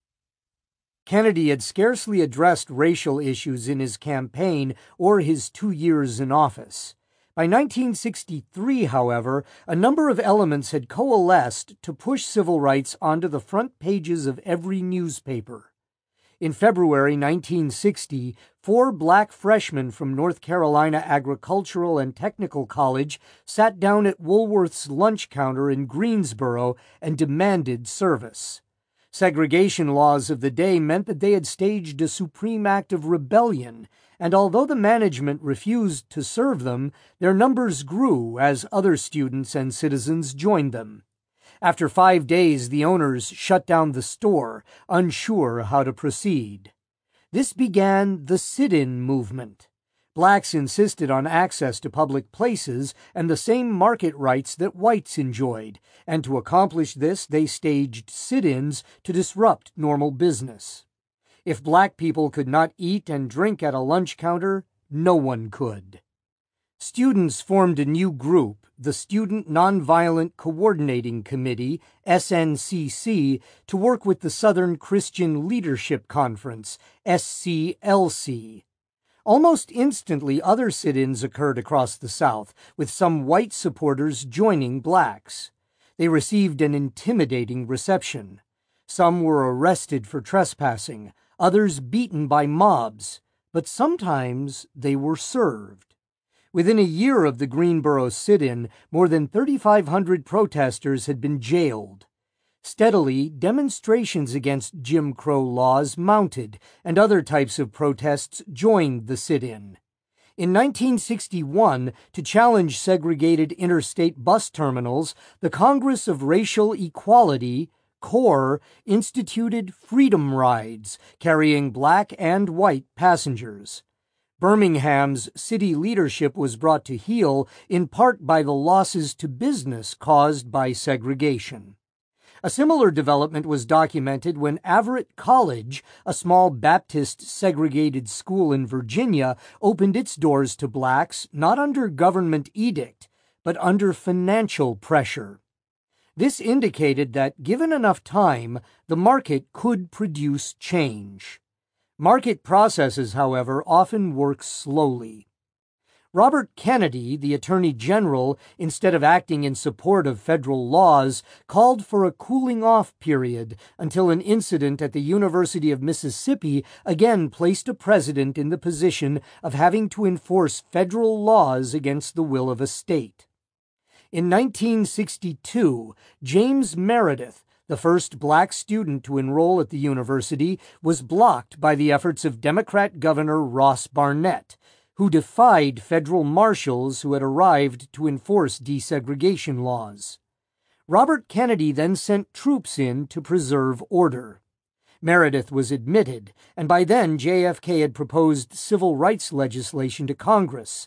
Kennedy had scarcely addressed racial issues in his campaign or his 2 years in office. By 1963, however, a number of elements had coalesced to push civil rights onto the front pages of every newspaper. In February 1960, 4 black freshmen from North Carolina Agricultural and Technical College sat down at Woolworth's lunch counter in Greensboro and demanded service. Segregation laws of the day meant that they had staged a supreme act of rebellion, and although the management refused to serve them, their numbers grew as other students and citizens joined them. After 5 days, the owners shut down the store, unsure how to proceed. This began the sit-in movement. Blacks insisted on access to public places and the same market rights that whites enjoyed, and to accomplish this, they staged sit-ins to disrupt normal business. If black people could not eat and drink at a lunch counter, no one could. Students formed a new group, the Student Nonviolent Coordinating Committee, SNCC, to work with the Southern Christian Leadership Conference, SCLC. Almost instantly, other sit-ins occurred across the South, with some white supporters joining blacks. They received an intimidating reception. Some were arrested for trespassing, others beaten by mobs, but sometimes they were served. Within a year of the Greenboro sit-in, more than 3,500 protesters had been jailed. Steadily, demonstrations against Jim Crow laws mounted, and other types of protests joined the sit-in. In 1961, to challenge segregated interstate bus terminals, the Congress of Racial Equality, CORE, instituted freedom rides carrying black and white passengers. Birmingham's city leadership was brought to heel in part by the losses to business caused by segregation. A similar development was documented when Averett College, a small Baptist segregated school in Virginia, opened its doors to blacks not under government edict, but under financial pressure. This indicated that, given enough time, the market could produce change. Market processes, however, often work slowly. Robert Kennedy, the Attorney General, instead of acting in support of federal laws, called for a cooling-off period until an incident at the University of Mississippi again placed a president in the position of having to enforce federal laws against the will of a state. In 1962, James Meredith, the first black student to enroll at the university, was blocked by the efforts of Democrat Governor Ross Barnett, who defied federal marshals who had arrived to enforce desegregation laws. Robert Kennedy then sent troops in to preserve order. Meredith was admitted, and by then JFK had proposed civil rights legislation to Congress.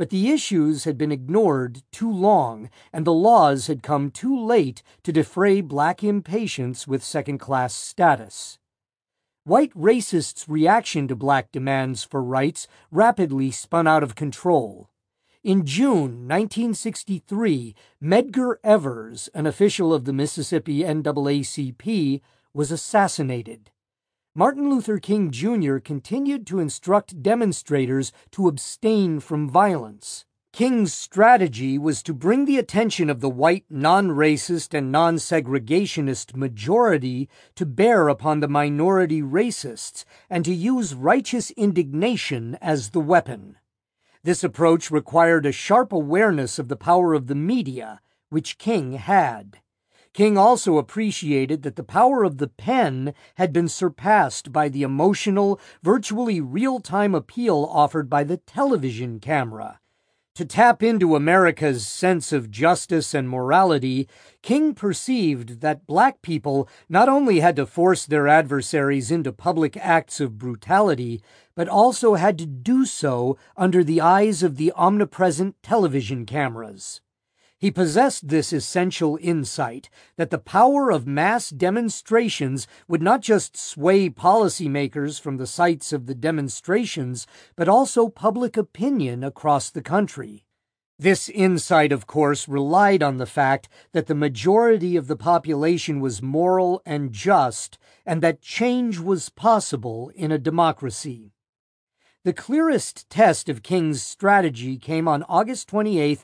but the issues had been ignored too long, and the laws had come too late to defray black impatience with second-class status. White racists' reaction to black demands for rights rapidly spun out of control. In June 1963, Medgar Evers, an official of the Mississippi NAACP, was assassinated. Martin Luther King Jr. continued to instruct demonstrators to abstain from violence. King's strategy was to bring the attention of the white, non-racist, and non-segregationist majority to bear upon the minority racists and to use righteous indignation as the weapon. This approach required a sharp awareness of the power of the media, which King had. King also appreciated that the power of the pen had been surpassed by the emotional, virtually real-time appeal offered by the television camera. To tap into America's sense of justice and morality, King perceived that black people not only had to force their adversaries into public acts of brutality, but also had to do so under the eyes of the omnipresent television cameras. He possessed this essential insight that the power of mass demonstrations would not just sway policymakers from the sites of the demonstrations, but also public opinion across the country. This insight, of course, relied on the fact that the majority of the population was moral and just, and that change was possible in a democracy. The clearest test of King's strategy came on August 28,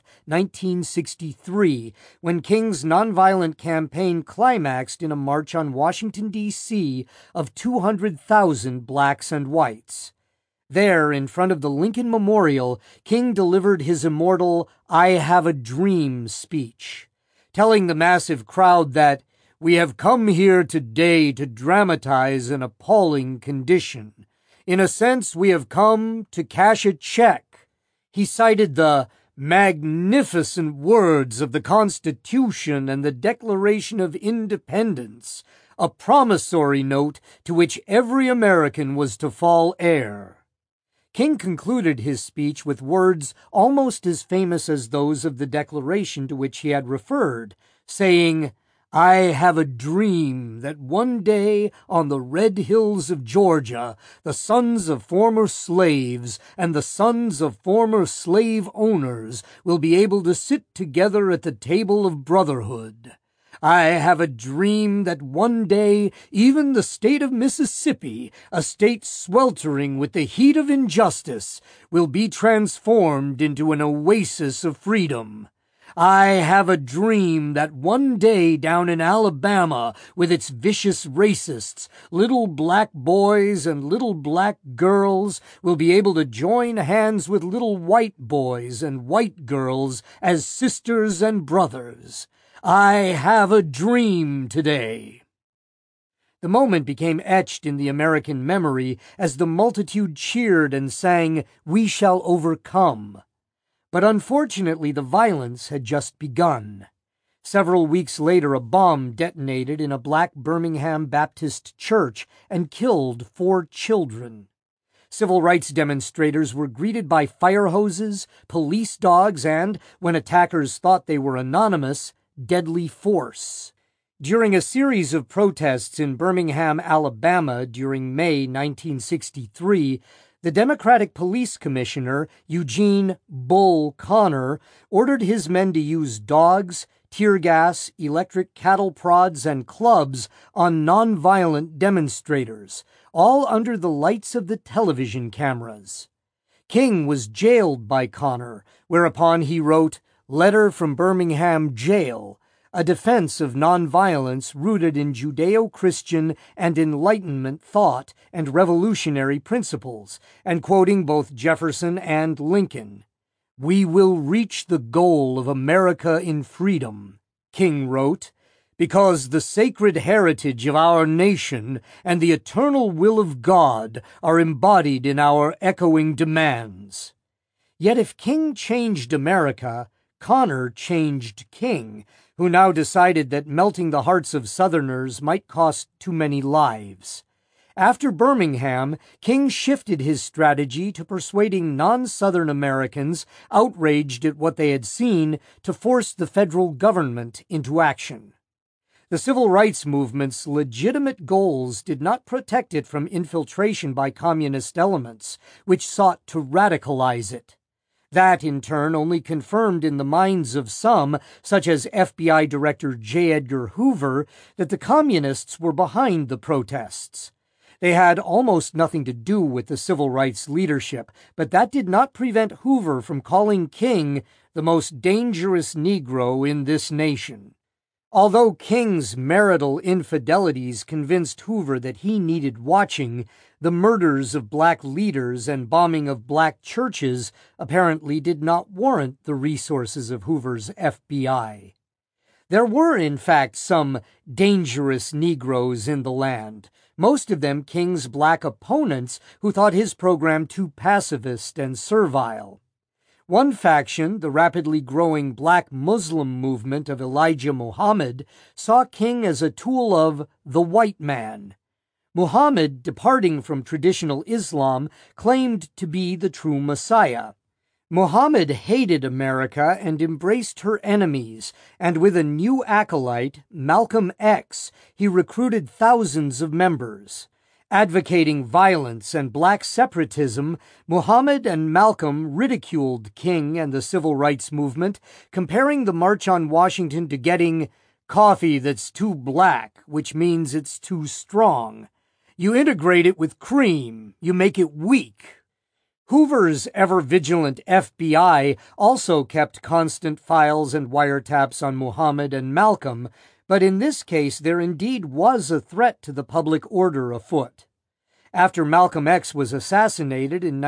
1963, when King's nonviolent campaign climaxed in a march on Washington, D.C. of 200,000 blacks and whites. There, in front of the Lincoln Memorial, King delivered his immortal "I Have a Dream" speech, telling the massive crowd that "we have come here today to dramatize an appalling condition. In a sense, we have come to cash a check." He cited the magnificent words of the Constitution and the Declaration of Independence, a promissory note to which every American was to fall heir. King concluded his speech with words almost as famous as those of the Declaration to which he had referred, saying, "I have a dream that one day on the red hills of Georgia, the sons of former slaves and the sons of former slave owners will be able to sit together at the table of brotherhood. I have a dream that one day even the state of Mississippi, a state sweltering with the heat of injustice, will be transformed into an oasis of freedom. I have a dream that one day down in Alabama, with its vicious racists, little black boys and little black girls will be able to join hands with little white boys and white girls as sisters and brothers. I have a dream today." The moment became etched in the American memory as the multitude cheered and sang, "We shall overcome." But unfortunately, the violence had just begun. Several weeks later, a bomb detonated in a black Birmingham Baptist church and killed 4 children. Civil rights demonstrators were greeted by fire hoses, police dogs, and, when attackers thought they were anonymous, deadly force. During a series of protests in Birmingham, Alabama during May 1963, the Democratic Police Commissioner, Eugene "Bull" Connor, ordered his men to use dogs, tear gas, electric cattle prods, and clubs on nonviolent demonstrators, all under the lights of the television cameras. King was jailed by Connor, whereupon he wrote "Letter from Birmingham Jail," a defense of nonviolence rooted in Judeo-Christian and Enlightenment thought and revolutionary principles, and quoting both Jefferson and Lincoln. "We will reach the goal of America in freedom," King wrote, "because the sacred heritage of our nation and the eternal will of God are embodied in our echoing demands." Yet if King changed America, Connor changed King, who now decided that melting the hearts of Southerners might cost too many lives. After Birmingham, King shifted his strategy to persuading non-Southern Americans outraged at what they had seen to force the federal government into action. The civil rights movement's legitimate goals did not protect it from infiltration by communist elements, which sought to radicalize it. That, in turn, only confirmed in the minds of some, such as FBI Director J. Edgar Hoover, that the communists were behind the protests. They had almost nothing to do with the civil rights leadership, but that did not prevent Hoover from calling King the most dangerous Negro in this nation. Although King's marital infidelities convinced Hoover that he needed watching, the murders of black leaders and bombing of black churches apparently did not warrant the resources of Hoover's FBI. There were, in fact, some dangerous Negroes in the land, most of them King's black opponents who thought his program too pacifist and servile. One faction, the rapidly growing black Muslim movement of Elijah Muhammad, saw King as a tool of the white man. Muhammad, departing from traditional Islam, claimed to be the true Messiah. Muhammad hated America and embraced her enemies, and with a new acolyte, Malcolm X, he recruited thousands of members. Advocating violence and black separatism, Muhammad and Malcolm ridiculed King and the civil rights movement, comparing the March on Washington to getting coffee that's too black, which means it's too strong. You integrate it with cream, you make it weak. Hoover's ever-vigilant FBI also kept constant files and wiretaps on Muhammad and Malcolm, but in this case there indeed was a threat to the public order afoot. After Malcolm X was assassinated in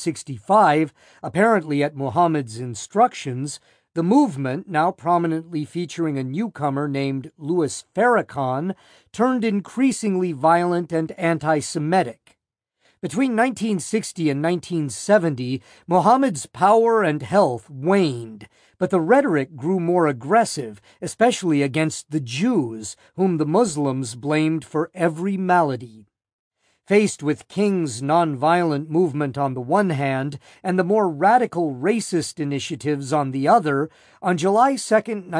1965, apparently at Muhammad's instructions, the movement, now prominently featuring a newcomer named Louis Farrakhan, turned increasingly violent and anti-Semitic. Between 1960 and 1970, Muhammad's power and health waned, but the rhetoric grew more aggressive, especially against the Jews, whom the Muslims blamed for every malady. Faced with King's nonviolent movement on the one hand and the more radical racist initiatives on the other, on July 2,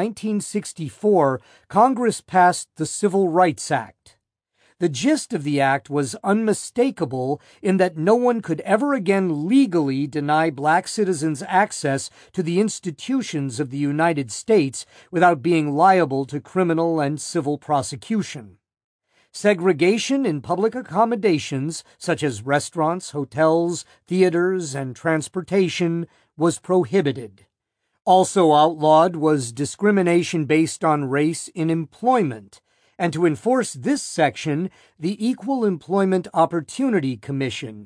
1964, Congress passed the Civil Rights Act. The gist of the act was unmistakable in that no one could ever again legally deny black citizens access to the institutions of the United States without being liable to criminal and civil prosecution. Segregation in public accommodations, such as restaurants, hotels, theaters, and transportation, was prohibited. Also outlawed was discrimination based on race in employment, and to enforce this section, the Equal Employment Opportunity Commission,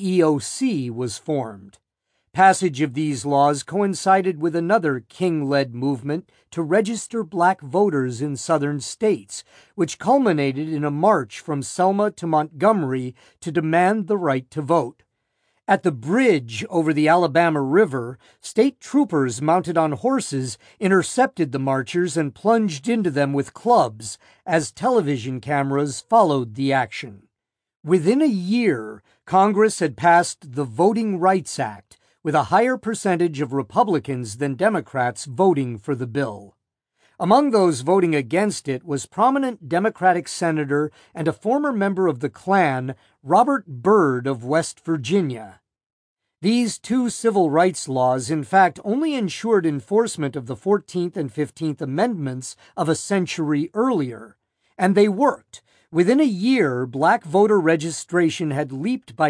EEOC, was formed. Passage of these laws coincided with another King-led movement to register black voters in southern states, which culminated in a march from Selma to Montgomery to demand the right to vote. At the bridge over the Alabama River, state troopers mounted on horses intercepted the marchers and plunged into them with clubs as television cameras followed the action. Within a year, Congress had passed the Voting Rights Act, with a higher percentage of Republicans than Democrats voting for the bill. Among those voting against it was prominent Democratic senator and a former member of the Klan, Robert Byrd of West Virginia. These two civil rights laws, in fact, only ensured enforcement of the 14th and 15th Amendments of a century earlier, and they worked. Within a year, black voter registration had leaped by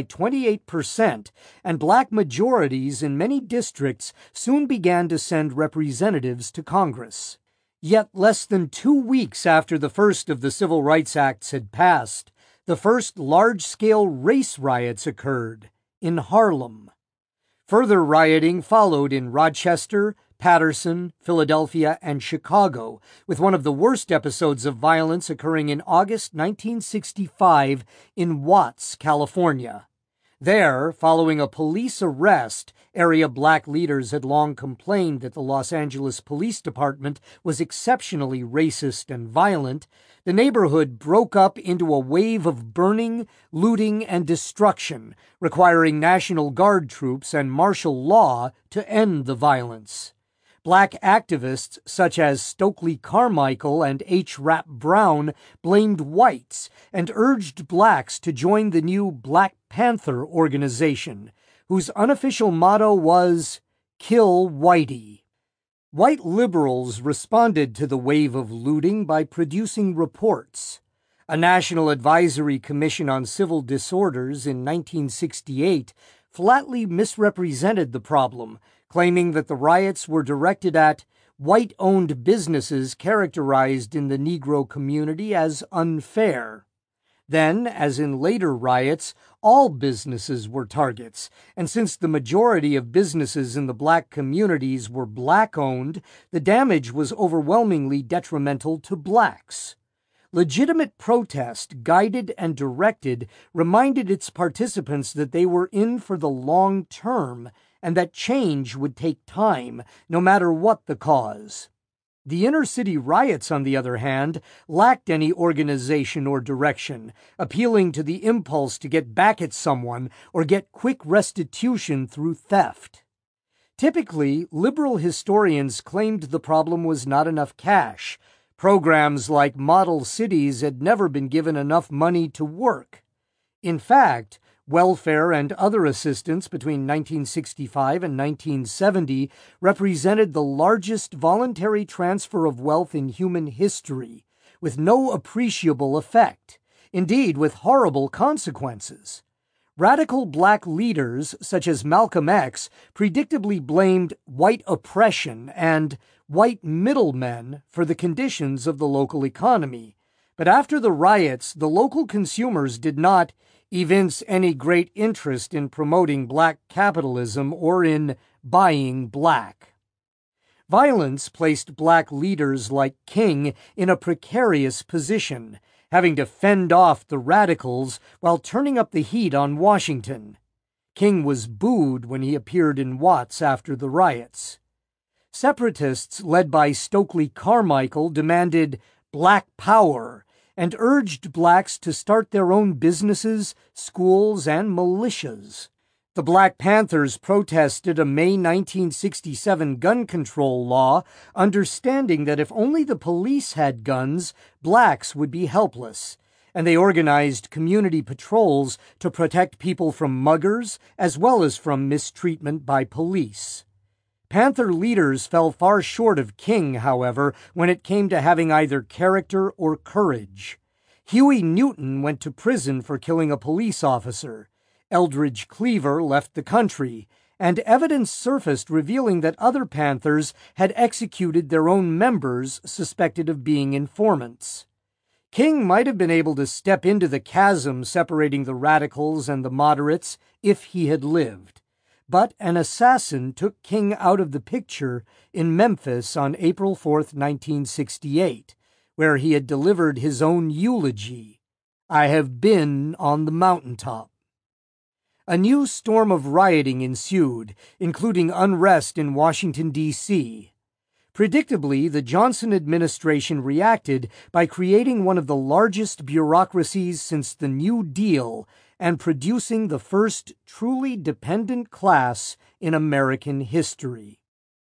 28%, and black majorities in many districts soon began to send representatives to Congress. Yet less than 2 weeks after the first of the Civil Rights Acts had passed, the first large-scale race riots occurred in Harlem. Further rioting followed in Rochester, Paterson, Philadelphia, and Chicago, with one of the worst episodes of violence occurring in August 1965 in Watts, California. There, following a police arrest, Area black leaders had long complained that the Los Angeles Police Department was exceptionally racist and violent. The neighborhood broke up into a wave of burning, looting, and destruction, requiring National Guard troops and martial law to end the violence. Black activists such as Stokely Carmichael and H. Rap Brown blamed whites and urged blacks to join the new Black Panther organization, whose unofficial motto was, "Kill Whitey." White liberals responded to the wave of looting by producing reports. A National Advisory Commission on Civil Disorders in 1968 flatly misrepresented the problem, claiming that the riots were directed at white-owned businesses characterized in the Negro community as unfair. Then, as in later riots, all businesses were targets, and since the majority of businesses in the black communities were black-owned, the damage was overwhelmingly detrimental to blacks. Legitimate protest, guided and directed, reminded its participants that they were in for the long term and that change would take time, no matter what the cause. The inner-city riots, on the other hand, lacked any organization or direction, appealing to the impulse to get back at someone or get quick restitution through theft. Typically, liberal historians claimed the problem was not enough cash. Programs like Model Cities had never been given enough money to work. In fact, welfare and other assistance between 1965 and 1970 represented the largest voluntary transfer of wealth in human history, with no appreciable effect, indeed with horrible consequences. Radical black leaders, such as Malcolm X, predictably blamed white oppression and white middlemen for the conditions of the local economy. But after the riots, the local consumers did not evince any great interest in promoting black capitalism or in buying black. Violence placed black leaders like King in a precarious position, having to fend off the radicals while turning up the heat on Washington. King was booed when he appeared in Watts after the riots. Separatists led by Stokely Carmichael demanded black power and urged blacks to start their own businesses, schools, and militias. The Black Panthers protested a May 1967 gun control law, understanding that if only the police had guns, blacks would be helpless, and they organized community patrols to protect people from muggers as well as from mistreatment by police. Panther leaders fell far short of King, however, when it came to having either character or courage. Huey Newton went to prison for killing a police officer. Eldridge Cleaver left the country, and evidence surfaced revealing that other Panthers had executed their own members suspected of being informants. King might have been able to step into the chasm separating the radicals and the moderates if he had lived. But an assassin took King out of the picture in Memphis on April 4, 1968, where he had delivered his own eulogy, "I have been on the mountaintop." A new storm of rioting ensued, including unrest in Washington, D.C. Predictably, the Johnson administration reacted by creating one of the largest bureaucracies since the New Deal and producing the first truly dependent class in American history.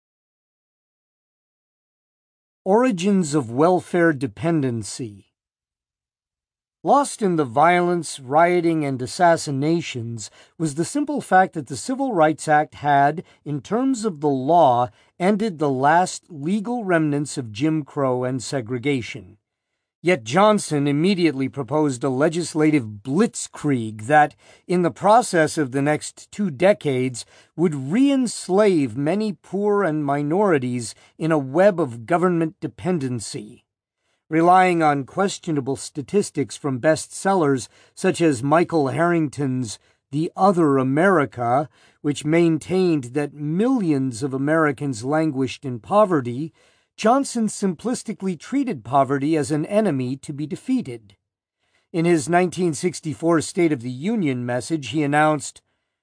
Origins of welfare dependency. Lost in the violence, rioting, and assassinations was the simple fact that the Civil Rights Act had, in terms of the law, ended the last legal remnants of Jim Crow and segregation. Yet Johnson immediately proposed a legislative blitzkrieg that, in the process of the next 2 decades, would re-enslave many poor and minorities in a web of government dependency. Relying on questionable statistics from bestsellers such as Michael Harrington's The Other America, which maintained that millions of Americans languished in poverty, Johnson simplistically treated poverty as an enemy to be defeated. In his 1964 State of the Union message, he announced,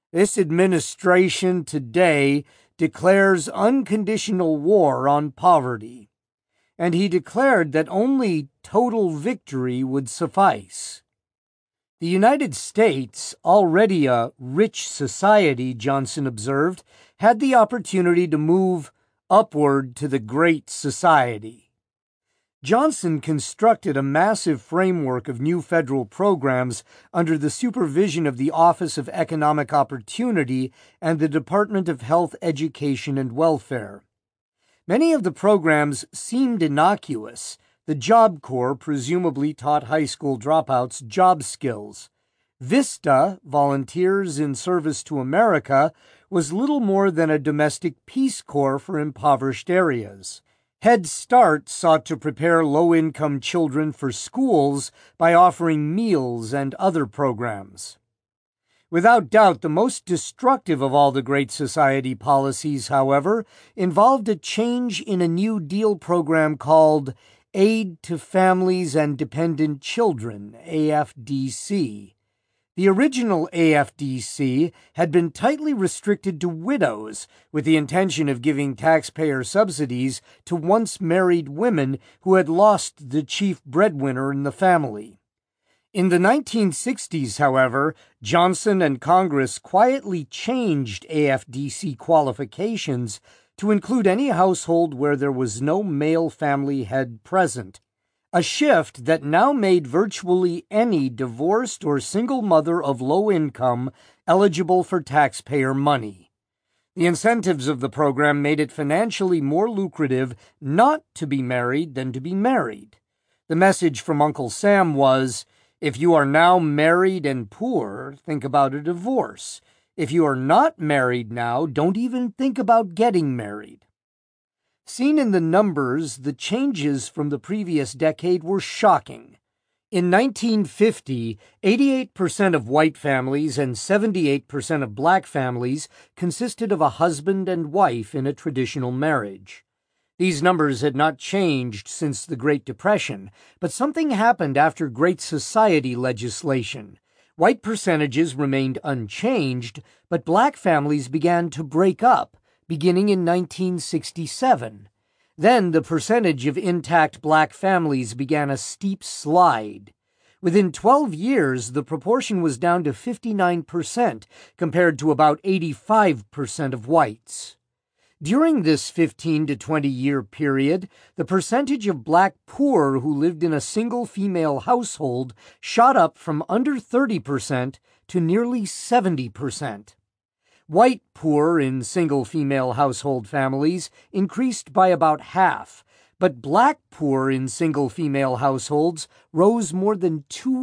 This administration today declares unconditional war on poverty, and he declared that only total victory would suffice. The United States, already a rich society, Johnson observed, had the opportunity to move upward to the Great Society. Johnson constructed a massive framework of new federal programs under the supervision of the Office of Economic Opportunity and the Department of Health, Education, and Welfare. Many of the programs seemed innocuous. The Job Corps presumably taught high school dropouts job skills. VISTA, Volunteers in Service to America, was little more than a domestic Peace Corps for impoverished areas. Head Start sought to prepare low-income children for schools by offering meals and other programs. Without doubt, the most destructive of all the Great Society policies, however, involved a change in a New Deal program called Aid to Families and Dependent Children, AFDC. The original AFDC had been tightly restricted to widows, with the intention of giving taxpayer subsidies to once married women who had lost the chief breadwinner in the family. In the 1960s, however, Johnson and Congress quietly changed AFDC qualifications to include any household where there was no male family head present, a shift that now made virtually any divorced or single mother of low income eligible for taxpayer money. The incentives of the program made it financially more lucrative not to be married than to be married. The message from Uncle Sam was, if you are now married and poor, think about a divorce. If you are not married now, don't even think about getting married. Seen in the numbers, the changes from the previous decade were shocking. In 1950, 88% of white families and 78% of black families consisted of a husband and wife in a traditional marriage. These numbers had not changed since the Great Depression, but something happened after Great Society legislation. White percentages remained unchanged, but black families began to break up, beginning in 1967. Then the percentage of intact black families began a steep slide. Within 12 years, the proportion was down to 59%, compared to about 85% of whites. During this 15 to 20-year period, the percentage of black poor who lived in a single female household shot up from under 30% to nearly 70%. White poor in single female household families increased by about half, but black poor in single female households rose more than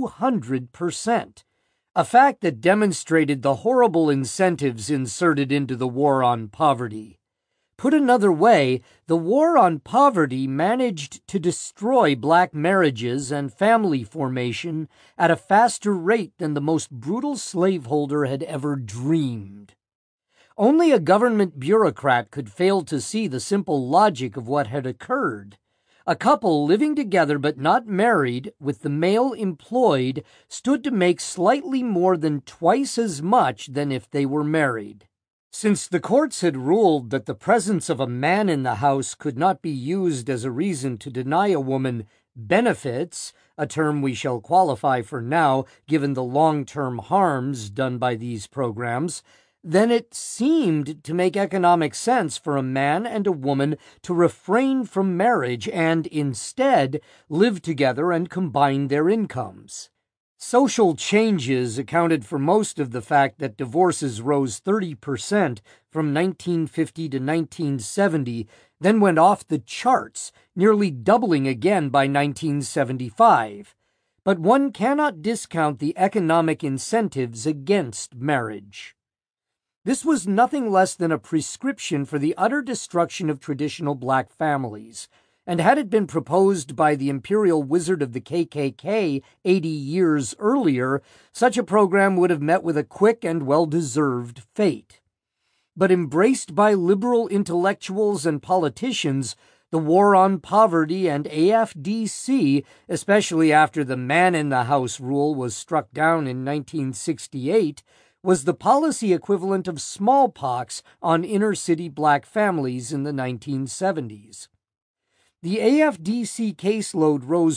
200%. A fact that demonstrated the horrible incentives inserted into the war on poverty. Put another way, the war on poverty managed to destroy black marriages and family formation at a faster rate than the most brutal slaveholder had ever dreamed. Only a government bureaucrat could fail to see the simple logic of what had occurred. A couple living together but not married, with the male employed, stood to make slightly more than twice as much than if they were married. Since the courts had ruled that the presence of a man in the house could not be used as a reason to deny a woman benefits, a term we shall qualify for now given the long-term harms done by these programs, then it seemed to make economic sense for a man and a woman to refrain from marriage and instead live together and combine their incomes. Social changes accounted for most of the fact that divorces rose 30% from 1950 to 1970, then went off the charts, nearly doubling again by 1975. But one cannot discount the economic incentives against marriage. This was nothing less than a prescription for the utter destruction of traditional black families, and had it been proposed by the imperial wizard of the KKK 80 years earlier, such a program would have met with a quick and well-deserved fate. But embraced by liberal intellectuals and politicians, the war on poverty and AFDC, especially after the man-in-the-house rule was struck down in 1968, was the policy equivalent of smallpox on inner-city black families in the 1970s. The AFDC caseload rose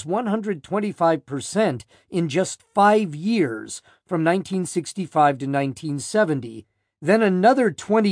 125% in just 5 years, from 1965 to 1970, then another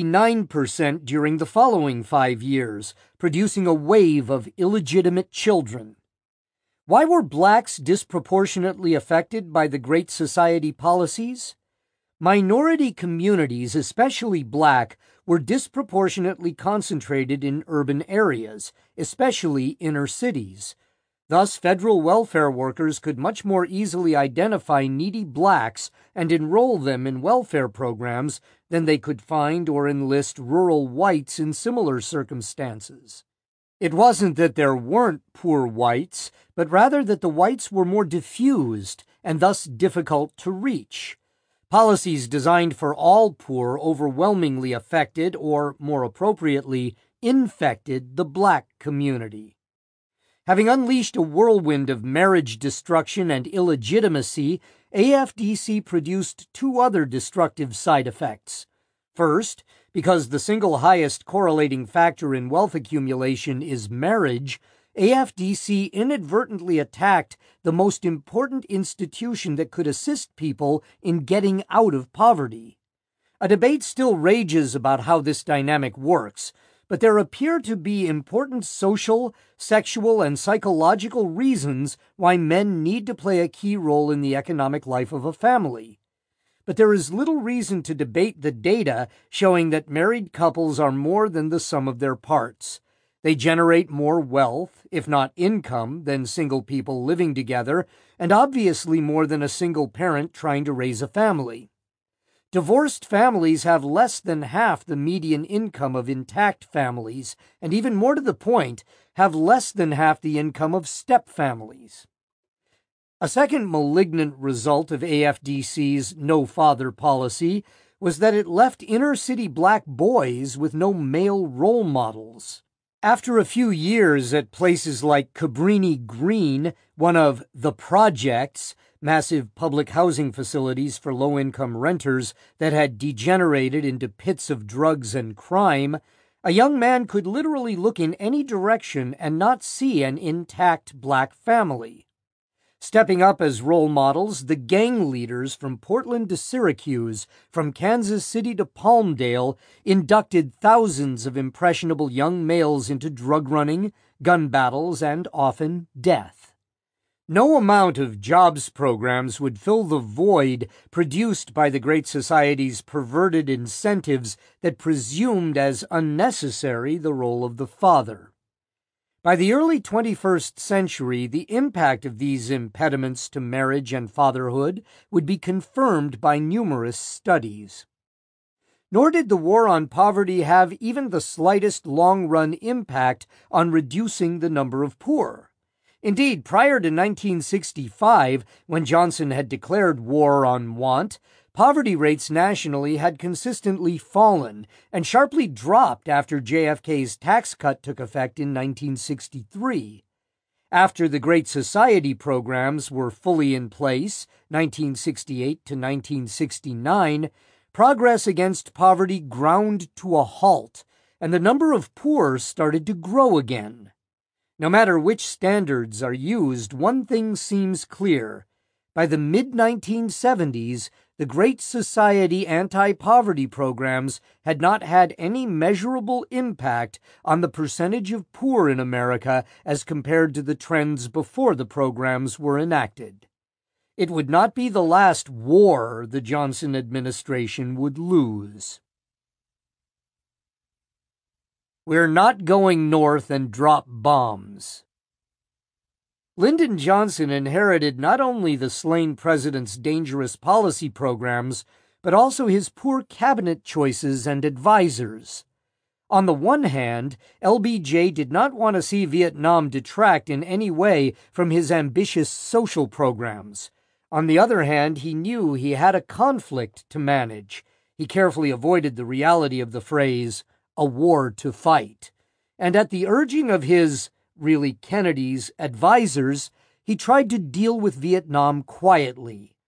29% during the following 5 years, producing a wave of illegitimate children. Why were blacks disproportionately affected by the Great Society policies? Minority communities, especially black, were disproportionately concentrated in urban areas, especially inner cities. Thus, federal welfare workers could much more easily identify needy blacks and enroll them in welfare programs than they could find or enlist rural whites in similar circumstances. It wasn't that there weren't poor whites, but rather that the whites were more diffused and thus difficult to reach. Policies designed for all poor overwhelmingly affected, or more appropriately, infected the black community. Having unleashed a whirlwind of marriage destruction and illegitimacy, AFDC produced two other destructive side effects. First, because the single highest correlating factor in wealth accumulation is marriage, AFDC inadvertently attacked the most important institution that could assist people in getting out of poverty. A debate still rages about how this dynamic works, but there appear to be important social, sexual, and psychological reasons why men need to play a key role in the economic life of a family. But there is little reason to debate the data showing that married couples are more than the sum of their parts. They generate more wealth, if not income, than single people living together, and obviously more than a single parent trying to raise a family. Divorced families have less than half the median income of intact families, and even more to the point, have less than half the income of step families. A second malignant result of AFDC's no-father policy was that it left inner-city black boys with no male role models. After a few years at places like Cabrini Green, one of the projects, massive public housing facilities for low-income renters that had degenerated into pits of drugs and crime, a young man could literally look in any direction and not see an intact black family. Stepping up as role models, the gang leaders from Portland to Syracuse, from Kansas City to Palmdale, inducted thousands of impressionable young males into drug running, gun battles, and often death. No amount of jobs programs would fill the void produced by the Great Society's perverted incentives that presumed as unnecessary the role of the father. By the early 21st century, the impact of these impediments to marriage and fatherhood would be confirmed by numerous studies. Nor did the war on poverty have even the slightest long-run impact on reducing the number of poor. Indeed, prior to 1965, when Johnson had declared war on want, poverty rates nationally had consistently fallen and sharply dropped after JFK's tax cut took effect in 1963. After the Great Society programs were fully in place, 1968 to 1969, progress against poverty ground to a halt, and the number of poor started to grow again. No matter which standards are used, one thing seems clear. By the mid-1970s, the Great Society anti-poverty programs had not had any measurable impact on the percentage of poor in America as compared to the trends before the programs were enacted. It would not be the last war the Johnson administration would lose. We're not going north and drop bombs. Lyndon Johnson inherited not only the slain president's dangerous policy programs, but also his poor cabinet choices and advisors. On the one hand, LBJ did not want to see Vietnam detract in any way from his ambitious social programs. On the other hand, he knew he had a conflict to manage. He carefully avoided the reality of the phrase, "a war to fight," and at the urging of his, really Kennedy's, advisors, he tried to deal with Vietnam quietly.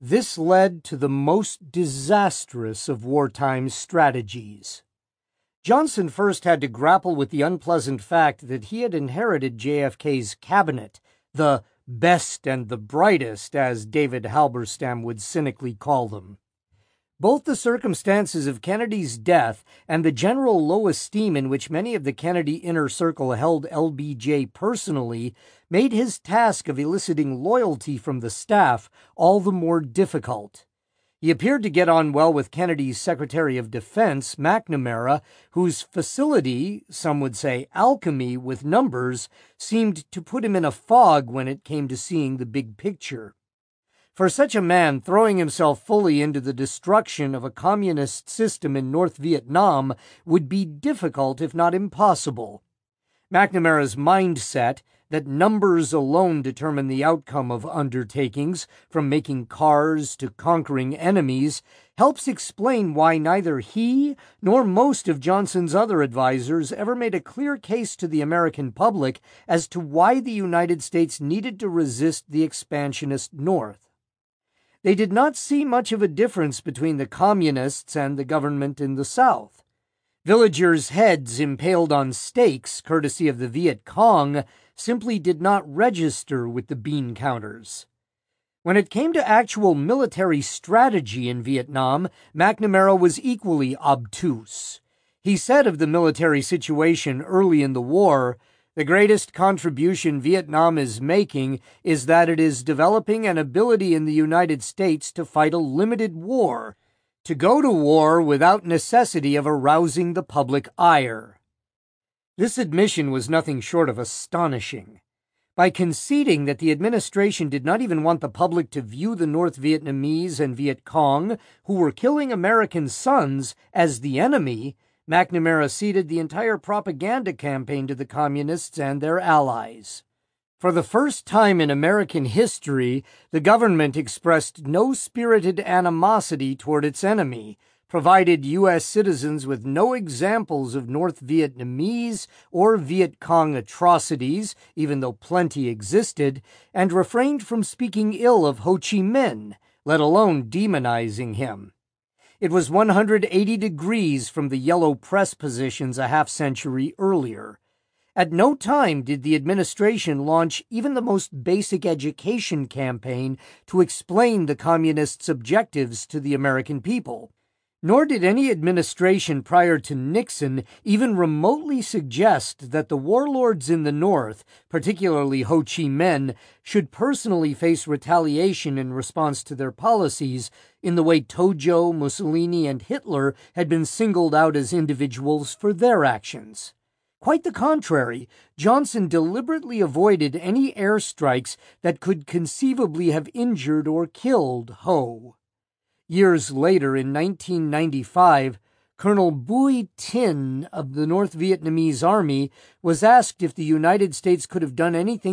This led to the most disastrous of wartime strategies. Johnson first had to grapple with the unpleasant fact that he had inherited JFK's cabinet, the best and the brightest, as David Halberstam would cynically call them. Both the circumstances of Kennedy's death and the general low esteem in which many of the Kennedy inner circle held LBJ personally made his task of eliciting loyalty from the staff all the more difficult. He appeared to get on well with Kennedy's Secretary of Defense, McNamara, whose facility, some would say alchemy, with numbers, seemed to put him in a fog when it came to seeing the big picture. For such a man, throwing himself fully into the destruction of a communist system in North Vietnam would be difficult, if not impossible. McNamara's mindset, that numbers alone determine the outcome of undertakings, from making cars to conquering enemies, helps explain why neither he nor most of Johnson's other advisers ever made a clear case to the American public as to why the United States needed to resist the expansionist North. They did not see much of a difference between the communists and the government in the South. Villagers' heads impaled on stakes, courtesy of the Viet Cong, simply did not register with the bean counters. When it came to actual military strategy in Vietnam, McNamara was equally obtuse. He said of the military situation early in the war, "The greatest contribution Vietnam is making is that it is developing an ability in the United States to fight a limited war, to go to war without necessity of arousing the public ire." This admission was nothing short of astonishing. By conceding that the administration did not even want the public to view the North Vietnamese and Viet Cong, who were killing American sons, as the enemy, McNamara ceded the entire propaganda campaign to the communists and their allies. For the first time in American history, the government expressed no spirited animosity toward its enemy, provided U.S. citizens with no examples of North Vietnamese or Viet Cong atrocities, even though plenty existed, and refrained from speaking ill of Ho Chi Minh, let alone demonizing him. It was 180 degrees from the yellow press positions a half-century earlier. At no time did the administration launch even the most basic education campaign to explain the communists' objectives to the American people. Nor did any administration prior to Nixon even remotely suggest that the warlords in the North, particularly Ho Chi Minh, should personally face retaliation in response to their policies in the way Tojo, Mussolini, and Hitler had been singled out as individuals for their actions. Quite the contrary, Johnson deliberately avoided any airstrikes that could conceivably have injured or killed Ho. Years later, in 1995, Colonel Bui Tin of the North Vietnamese Army was asked if the United States could have done anything